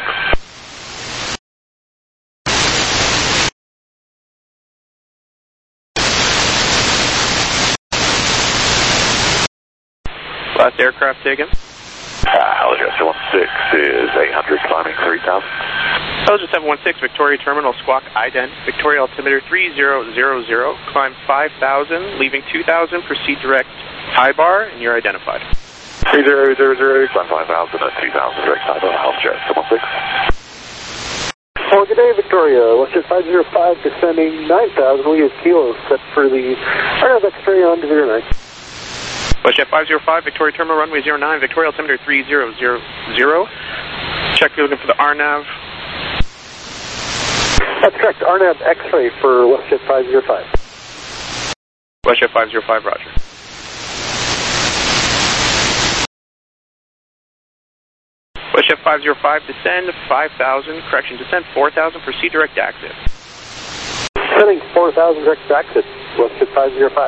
Last aircraft, say again. Uh, L J S one six is eight hundred, climbing three thousand. L J seven one six, Victoria Terminal, squawk ident, Victoria altimeter three zero zero zero, climb five thousand, leaving two thousand, proceed direct high bar, and you're identified. three zero zero zero, climb five thousand at two thousand, direct high bar, L J S one six. Oh, good day, Victoria. Westjet five zero five, descending nine thousand. We have kilo set for the R N A V X-ray on to zero nine. Westjet five zero five, Victoria Terminal, runway zero nine, Victoria altimeter three zero zero zero. Check, you're looking for the R N A V. That's correct, R N A V X-ray for Westjet five zero five. Westjet five zero five, roger. Westjet five zero five, descend five thousand, correction, descend four thousand, proceed direct exit. Descending four thousand, direct exit, Westjet five zero five.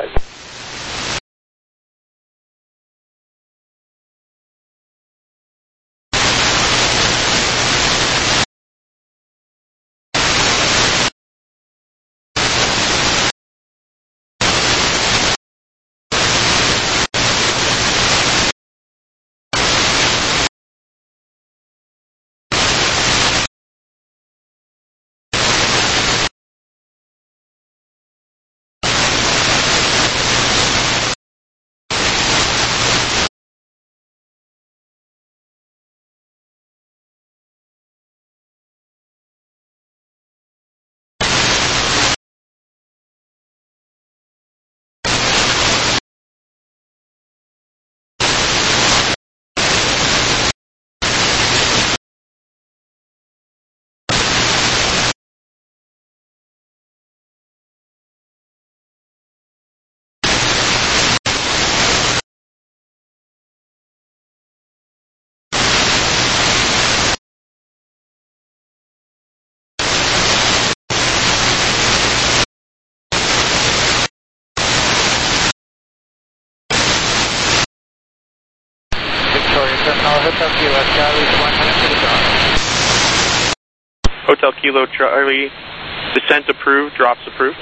Hotel Kilo Charlie, one hundred to the drop. Hotel Kilo Charlie, descent approved, drops approved.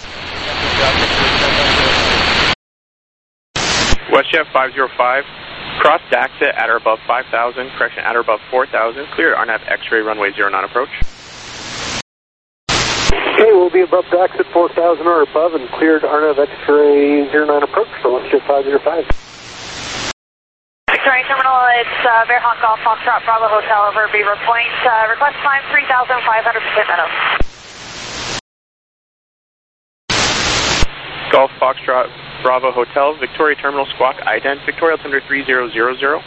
Westjet five zero five, cross Daxit at or above five thousand, correction at or above four thousand, clear R N A V X-ray runway zero nine approach. Okay, we'll be above Daxit four thousand or above and cleared R N A V X-ray zero nine approach for Westjet five zero five. Victoria Terminal, it's uh, Bear Hawk Golf Foxtrot Bravo Hotel over Beaver Point. Uh, request climb three thousand five hundred percent Meadows. Golf Foxtrot Bravo Hotel, Victoria Terminal, squawk ident, Victoria altimeter three zero zero zero.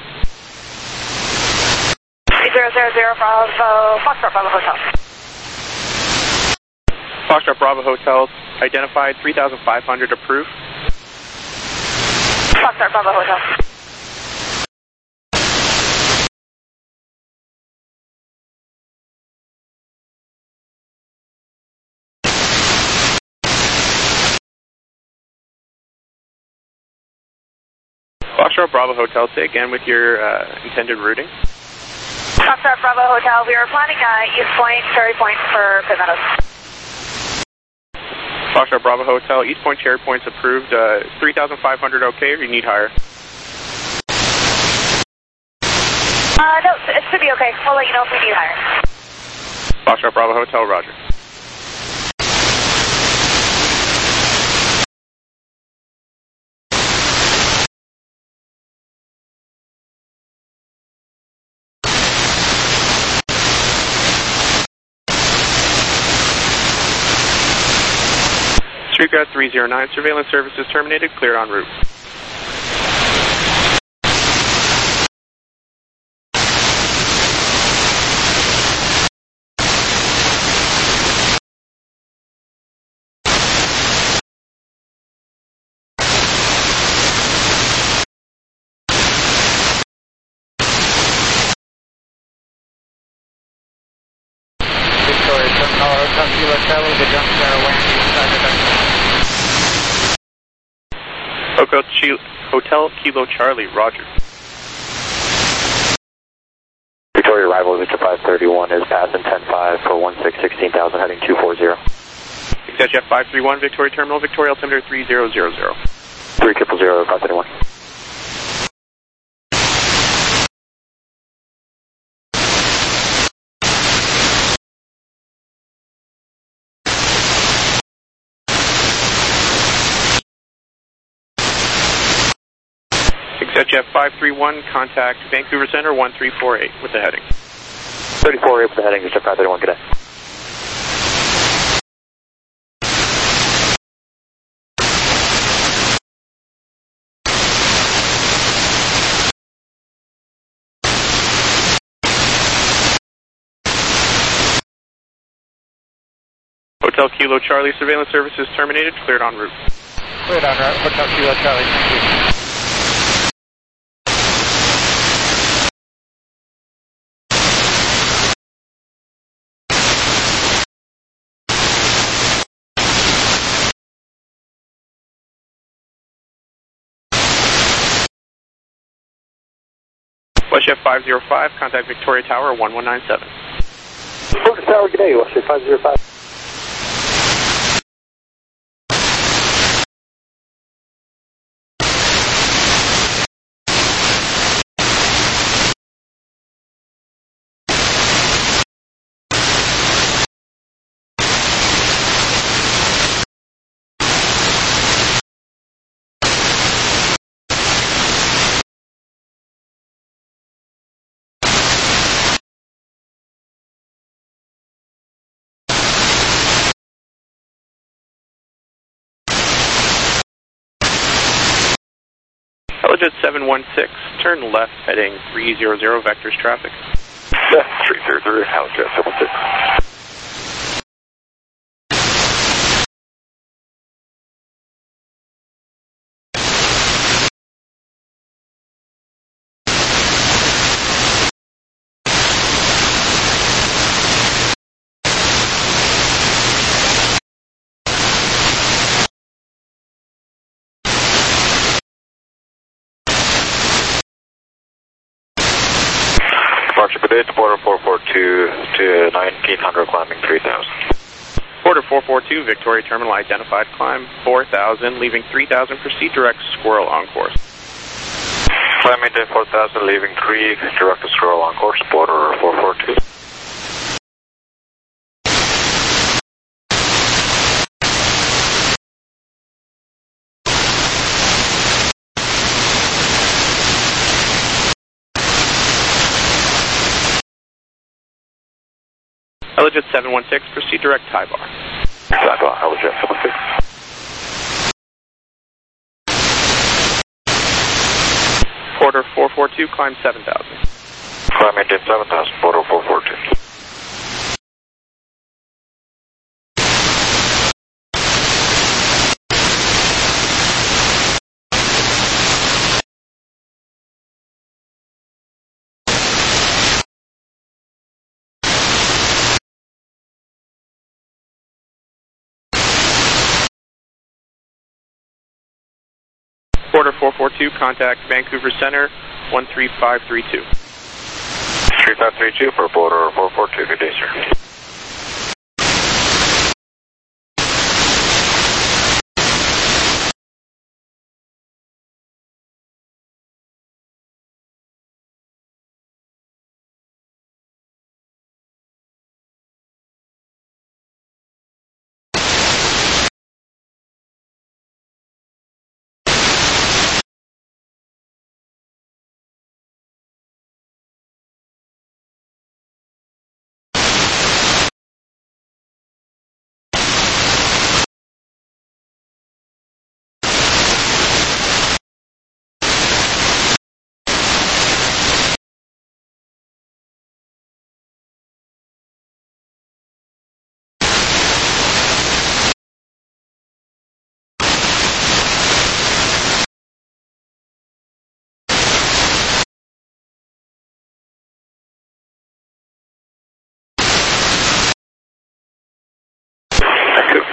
three zero zero zero Bravo, Foxtrot Bravo Hotel. Foxtrot Bravo Hotel, identified three thousand five hundred approved. Foxtrot Bravo Hotel. Foxtrot Bravo Hotel, say again with your uh, intended routing. Foxtrot Bravo Hotel, we are planning uh, East Point, Cherry Point for Pitt Meadows. Foxtrot Bravo Hotel, East Point, Cherry Point's approved. Uh, three thousand five hundred okay, or you need higher? Uh, no, it should be okay. We'll let you know if we need higher. Foxtrot Bravo Hotel, roger. Streetcraft three zero nine, surveillance services terminated, cleared en route. Victoria Terminal, Hotel Kilo Charlie, the jump there, Wendy, inside the duck. Hotel, Chi- Hotel Kilo Charlie, roger. Victoria arrival, Victor five thirty-one is passing ten five for one six sixteen thousand, heading two four zero. ExactJet five three one, Victoria Terminal, Victoria altimeter three zero zero zero. three zero zero, five thirty-one. ExactJet five three one, contact Vancouver Center one three four eight with the heading. thirty-four eight with the heading, Victor five thirty-one, good day. Hotel Kilo Charlie, surveillance services terminated, cleared en route. Cleared en route, Hotel Kilo Charlie, thank you. WestJet five zero five, contact Victoria Tower one one nine seven. Victoria Tower, good day, WestJet five zero five. Helijet seven one six, turn left heading three zero zero, vectors traffic. Left three zero zero, Helijet seven one six. Departure for date, border four four two to nineteen hundred, climbing three thousand. Border four four two, Victoria Terminal identified, climb four thousand, leaving three thousand, proceed direct, Squirrel on course. Climb maintain four thousand, leaving three, direct to Squirrel on course, border four four two. Helijet seven one six, proceed direct, high bar. High bar, Helijet seven one six. Border four four two, climb seven thousand. Climb maintain seven thousand, border four four two. Border four four two, contact Vancouver Center one three five three two. three five three two for border four four two, good day, sir.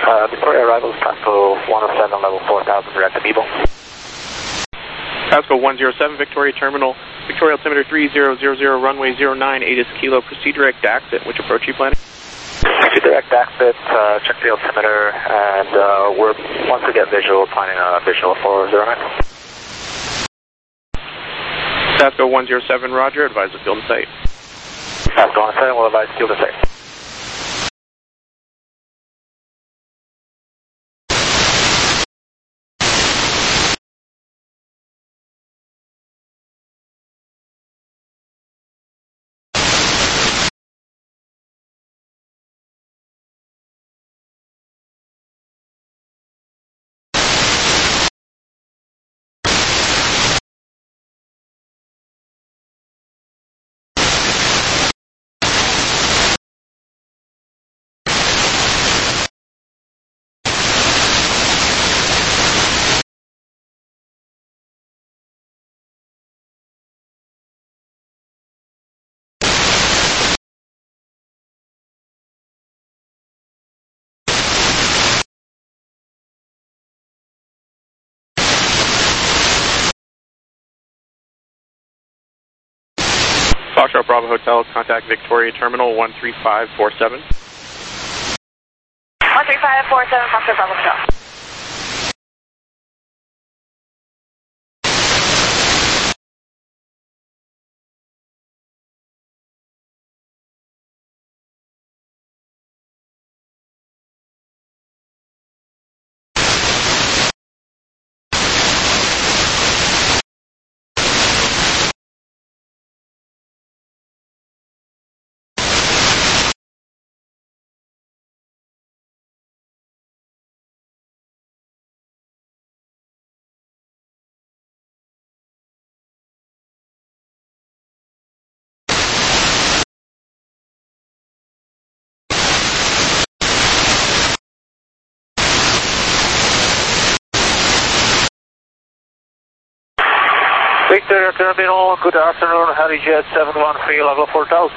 Uh, Victoria arrivals, Pasco one oh seven, level four thousand, direct to Beeble. Pasco one oh seven, Victoria Terminal, Victoria altimeter three zero zero zero, runway zero nine, eight is Kilo, proceed direct to exit. Which approach are you planning? Proceed direct exit, uh, check the altimeter, and uh, we're, once we get visual, planning a visual for zero nine. Pasco one oh seven, roger, advise the field in sight. Pasco one oh seven, we'll advise field in sight. Foxtrot Bravo Hotel, contact Victoria Terminal one three five four seven. one three five four seven, Foxtrot Bravo Hotel. Victoria Terminal, good afternoon, Helijet seven one three, level four thousand.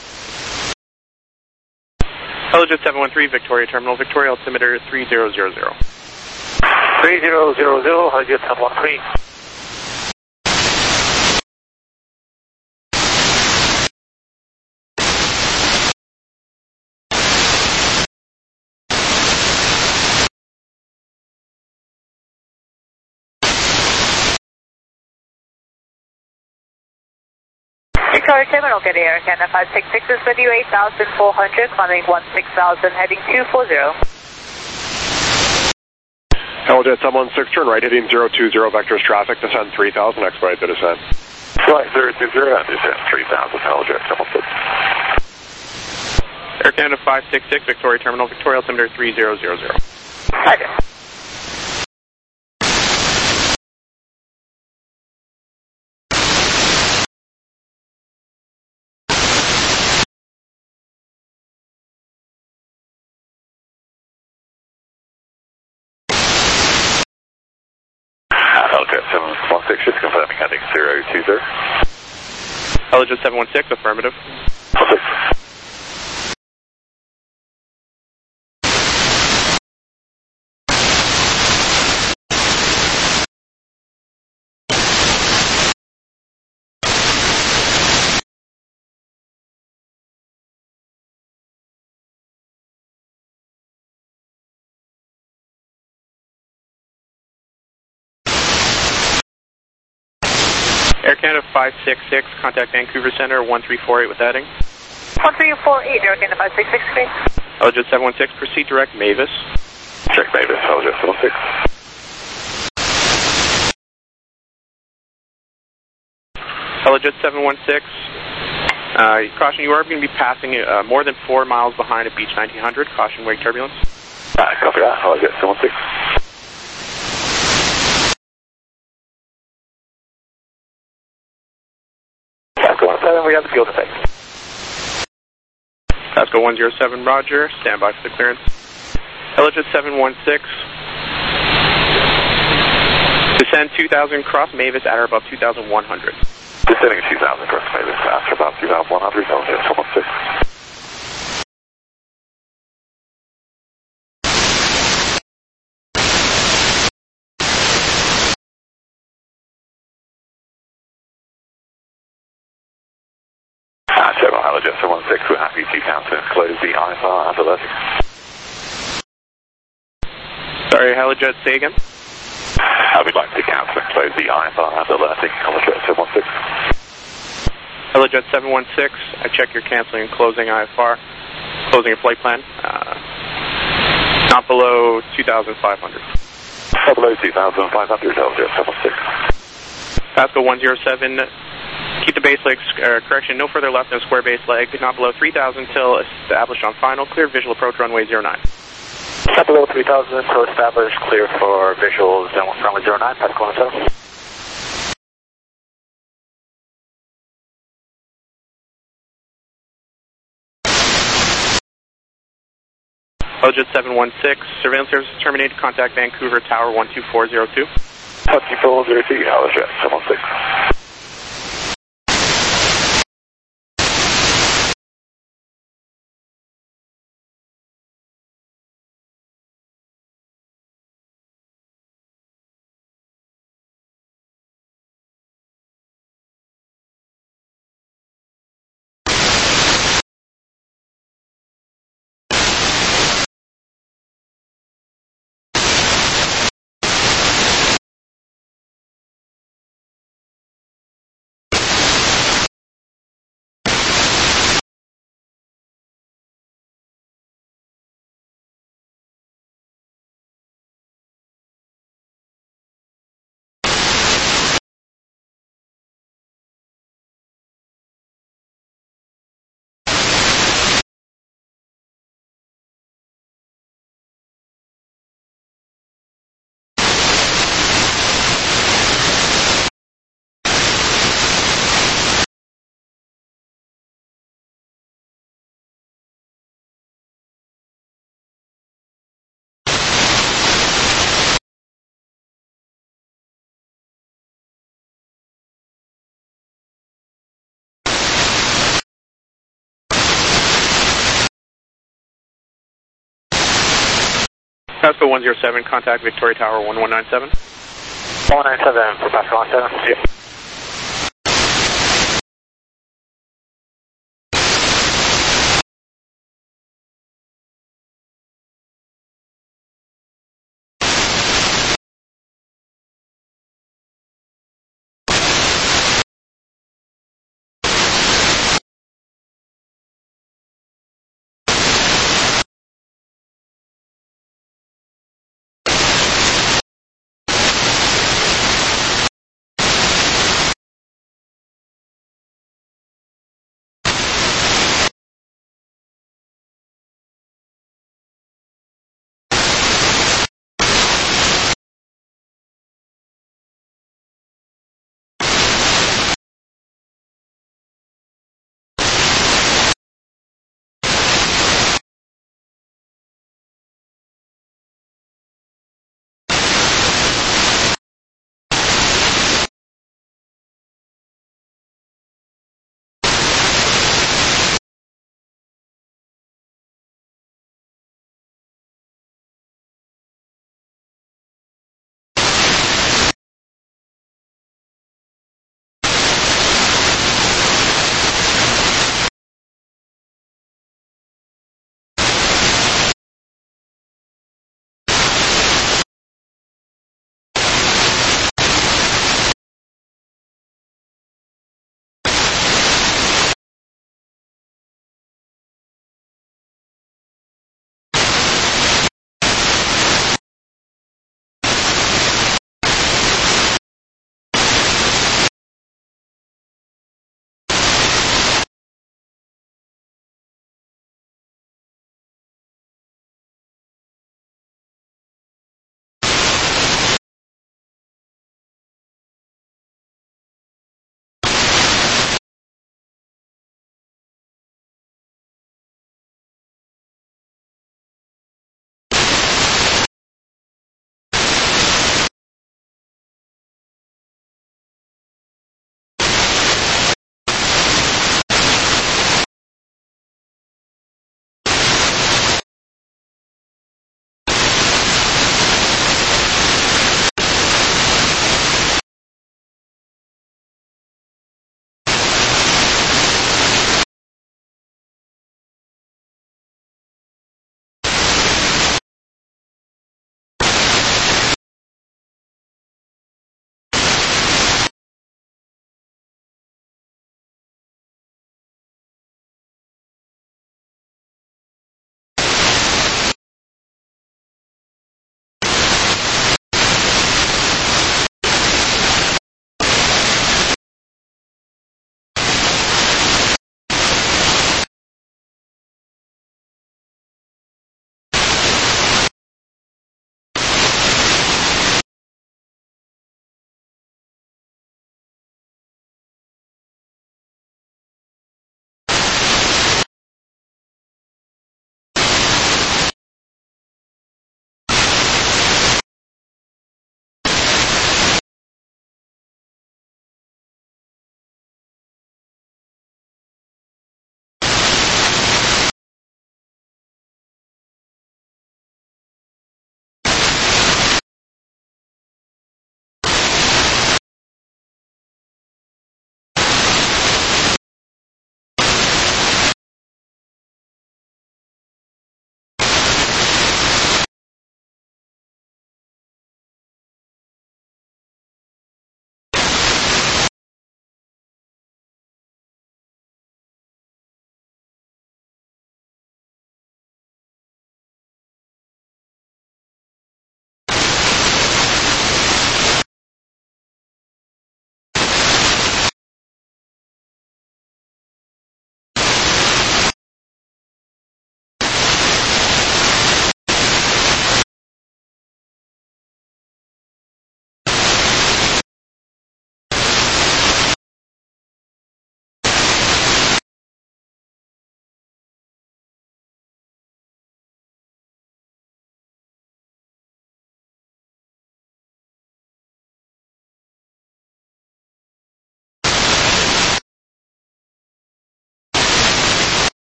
Helijet seven one three, Victoria Terminal, Victoria altimeter three zero zero zero. three zero zero zero, Helijet seven one three. Victoria Terminal, good air, Canada five six six is with you, eight thousand four hundred, climbing one six thousand, heading two four zero. Helijet seven one six, turn right, heading zero two zero, vectors traffic, descend three thousand, expedite the descent. Right, zero two zero, descend three thousand, Helijet seven one six. Air Canada five six six, Victoria Terminal, Victoria altimeter three zero zero zero. Okay. Helijet seven one six, just confirming heading zero two zero. Helijet seven one six, affirmative. Okay. Air Canada five six six, contact Vancouver Center one three four eight with heading. one three four eight, Air Canada five six six, great. Helijet seven one six, proceed direct Mavis. Check Mavis, Helijet seven one six. Helijet seven one six, uh, caution, you are going to be passing uh, more than four miles behind at Beach nineteen hundred. Caution, wake turbulence. Uh, copy that, Helijet seven one six. Pasco one oh seven, we have the field effect. Pasco one oh seven, roger, stand by for the clearance. Helijet seven one six, descend two thousand, cross Mavis at or above two thousand one hundred. Descending two thousand, cross Mavis, after about two thousand one hundred, Helijet seven one six. Hello, Jet seven one six, we're happy to cancel and close the I F R as alerted. Sorry, Helijet, say again? I would like to cancel and close the I F R as alerting. Hello, Jet seven one six. Helijet seven one six, I check your canceling and closing I F R. Closing your flight plan. Uh, not below two thousand five hundred. Not below two thousand five hundred, Helijet seven one six. Pasco one zero seven, keep the base leg, uh, correction, no further left than square base leg, not below three thousand till established on final, clear visual approach runway zero nine. Not below three thousand till established, clear for visual zone runway zero nine, Pasco one seven. Helijet seven one six, surveillance services terminated, contact Vancouver Tower one two four zero two. one two four zero two, Helijet seven one six. Pasco one zero seven, contact Victoria Tower one one nine seven. one nine seven for Pasco one seven, see you.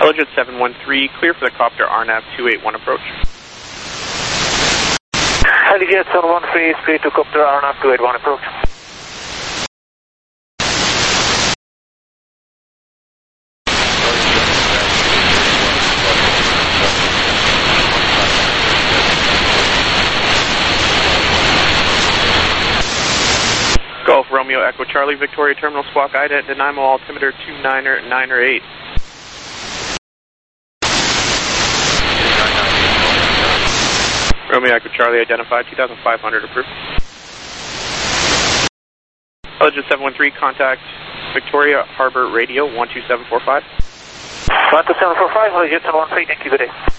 Elegant seven one three, clear for the copter R NAV two eight one approach. Elegant seven one three, clear to copter R NAV two eight one approach. Golf Romeo Echo Charlie, Victoria Terminal Squawk ident to Nemo altimeter two niner niner eight. Romeo Echo Charlie identified two thousand five hundred approved. Elegant seven one three, contact Victoria Harbor Radio one two seven four five. one two seven four five, Elegant seven one three, thank you, good day.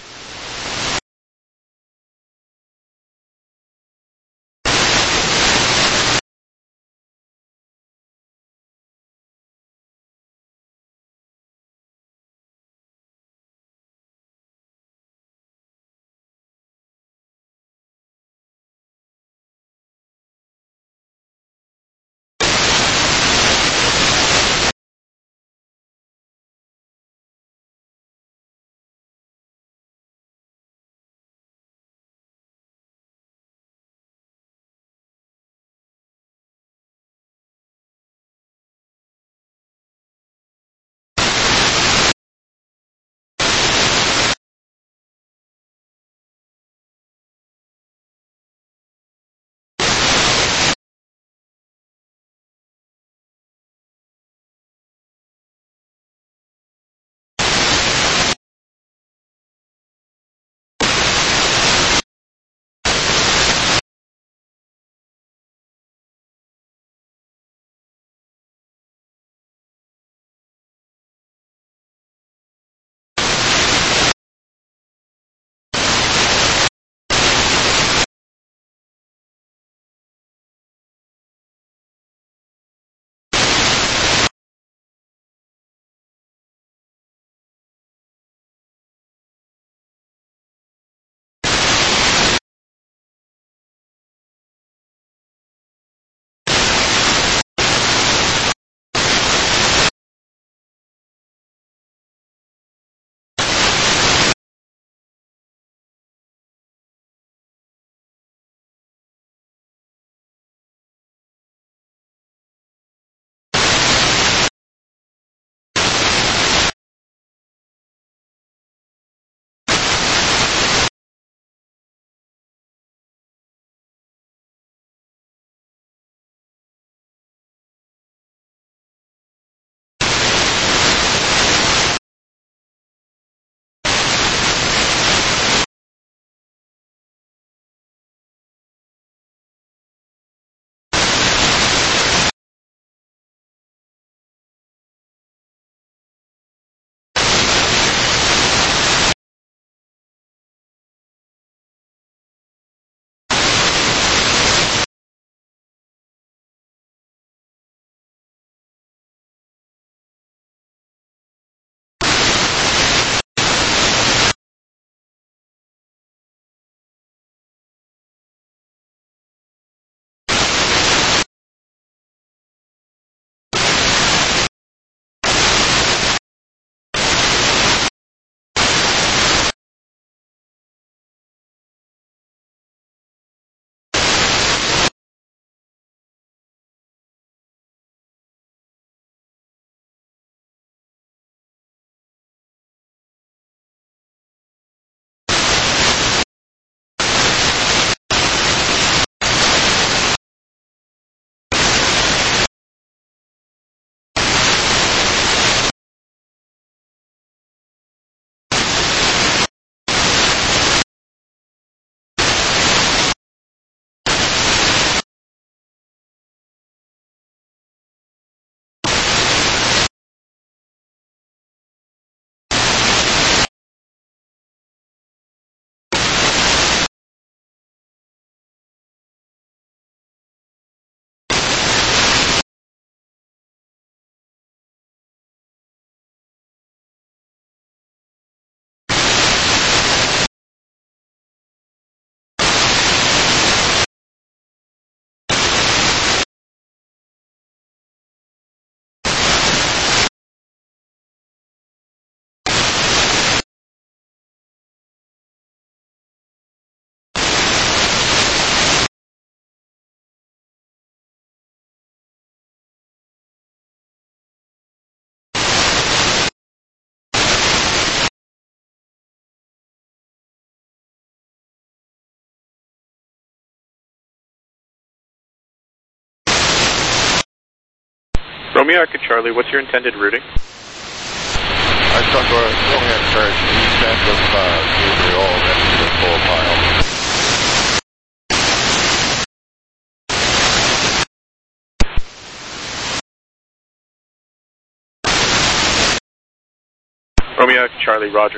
Romeo Echo Charlie, what's your intended routing? I stuck a Romeo Charlie east end of uh, Gabriel and then the full mile. Romeo Echo Charlie, roger.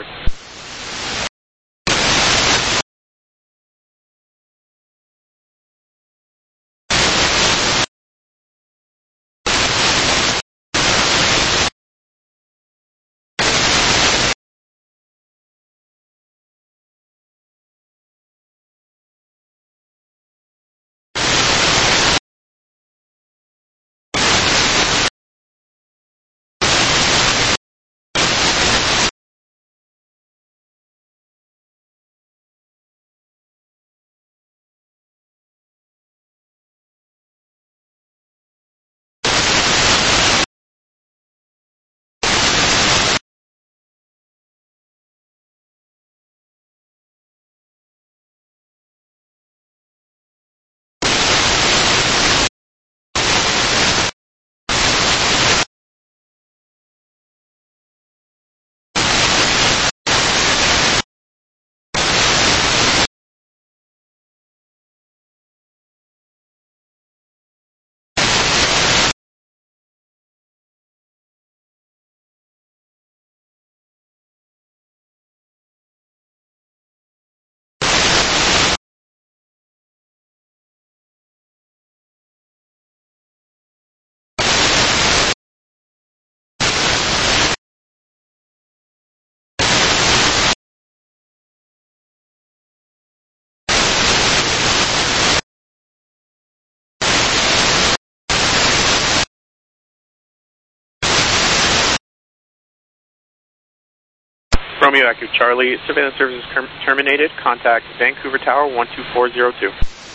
Romeo Echo Charlie, surveillance services terminated. Contact Vancouver Tower one two four zero two.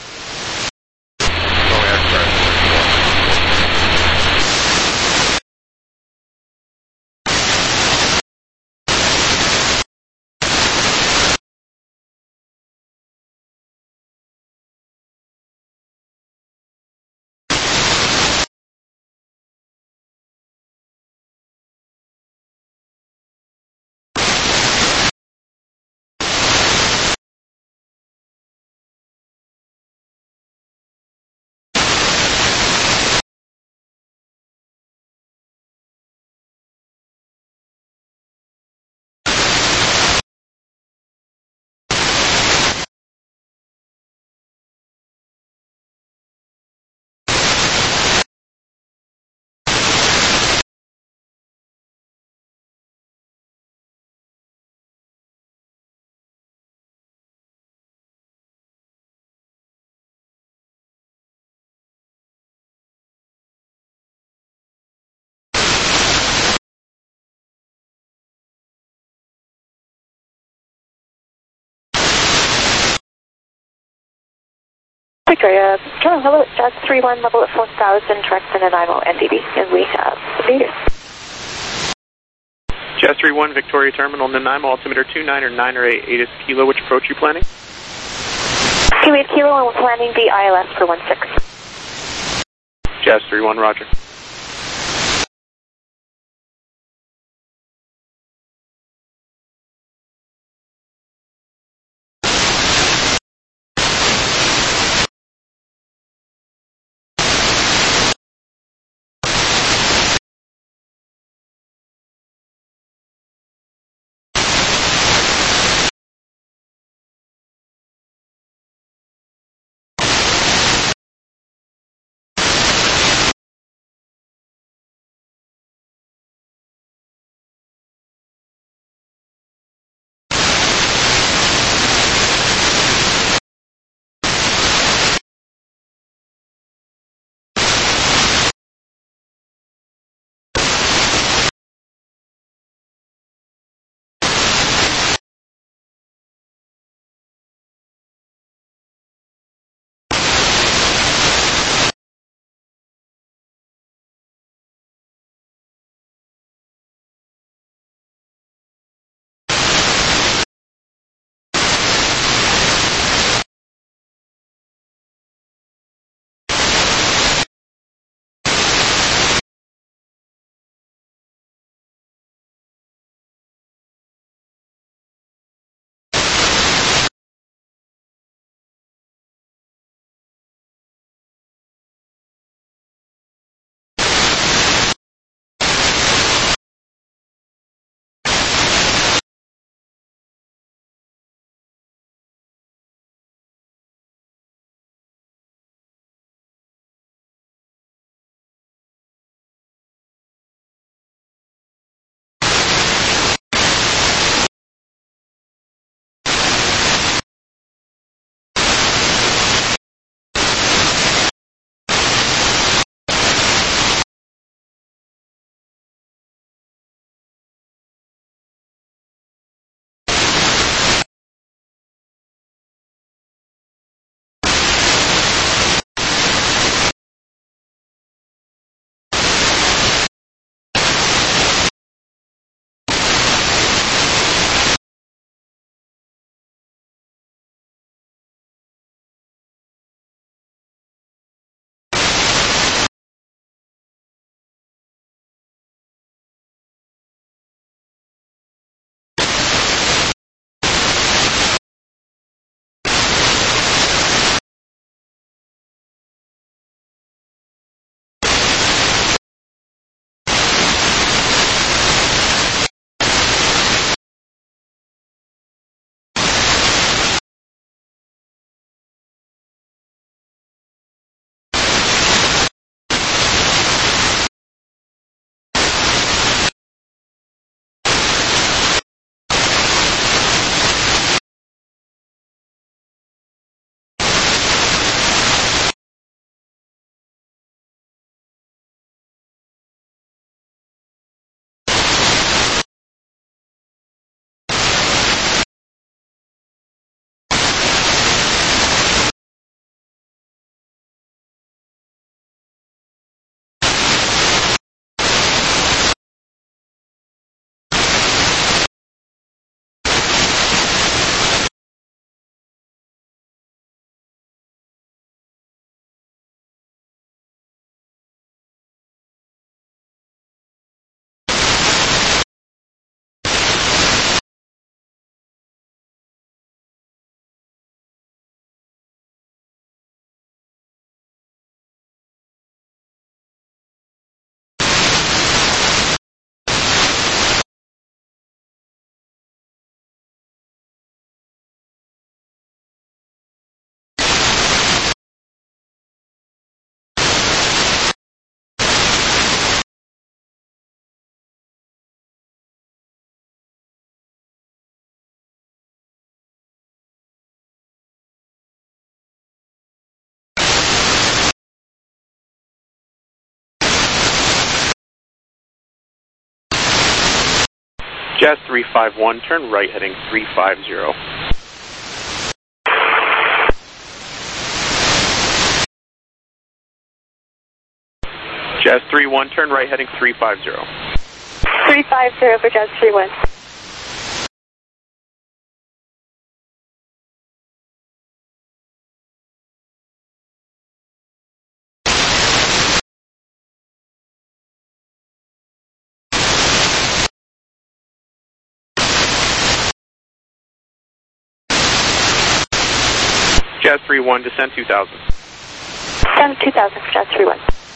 Victoria, Charlie, hello, Jazz three one, level at four thousand, direct to Nanaimo, N D B, and we have the leader. Jazz three one, Victoria Terminal, Nanaimo, altimeter two nine or nine or eight, eight is Kilo, which approach are you planning? two eight Kilo, and we're planning the I L S for one six. Jazz three one, roger. Jazz three five one, turn right heading three five zero. Jazz three one, turn right heading three five zero. three five zero for Jazz three one. Jazz three one, descend two thousand. Descend two thousand for Jazz three one.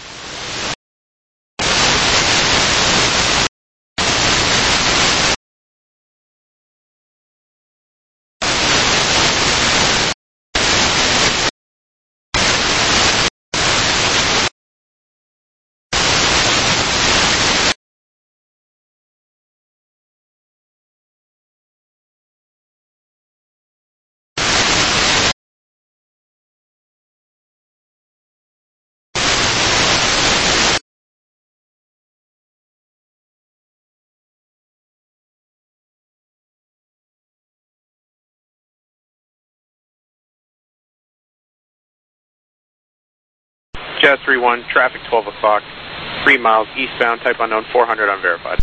Jazz three one, traffic twelve o'clock, three miles eastbound, type unknown, four hundred unverified.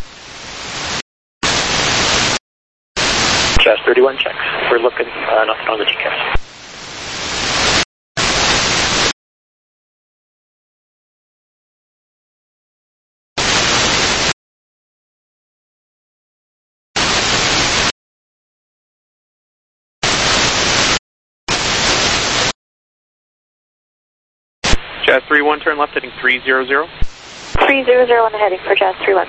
Jazz thirty-one, checks. We're looking, uh, nothing on the G C A S. Jazz three one, turn left heading three zero zero. three zero zero on the heading for Jazz three one.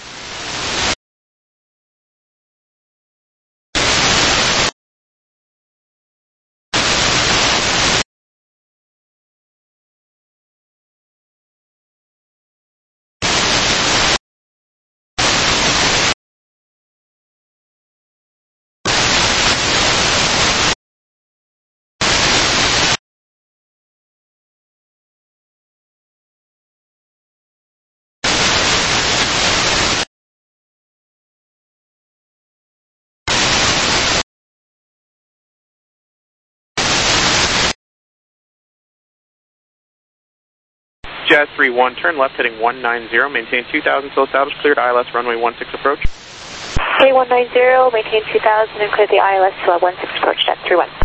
Jazz three one, turn left heading one nine zero, maintain two thousand till established, cleared I L S runway one six approach. K one nine zero, maintain two thousand and clear the I L S to one six approach, Jazz three one.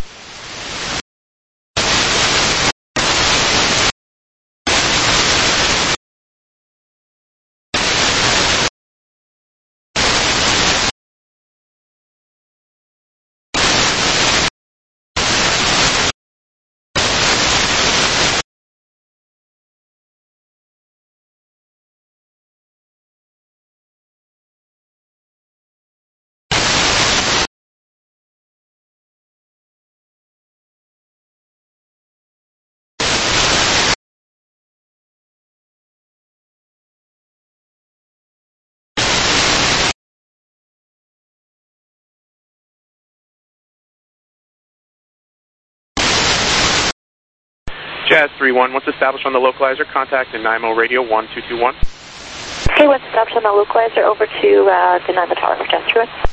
Jazz three one, once established on the localizer, contact the N Y M O radio one two two one. Okay, once established on the localizer, over to uh, the N Y M O tower for Jazz three one.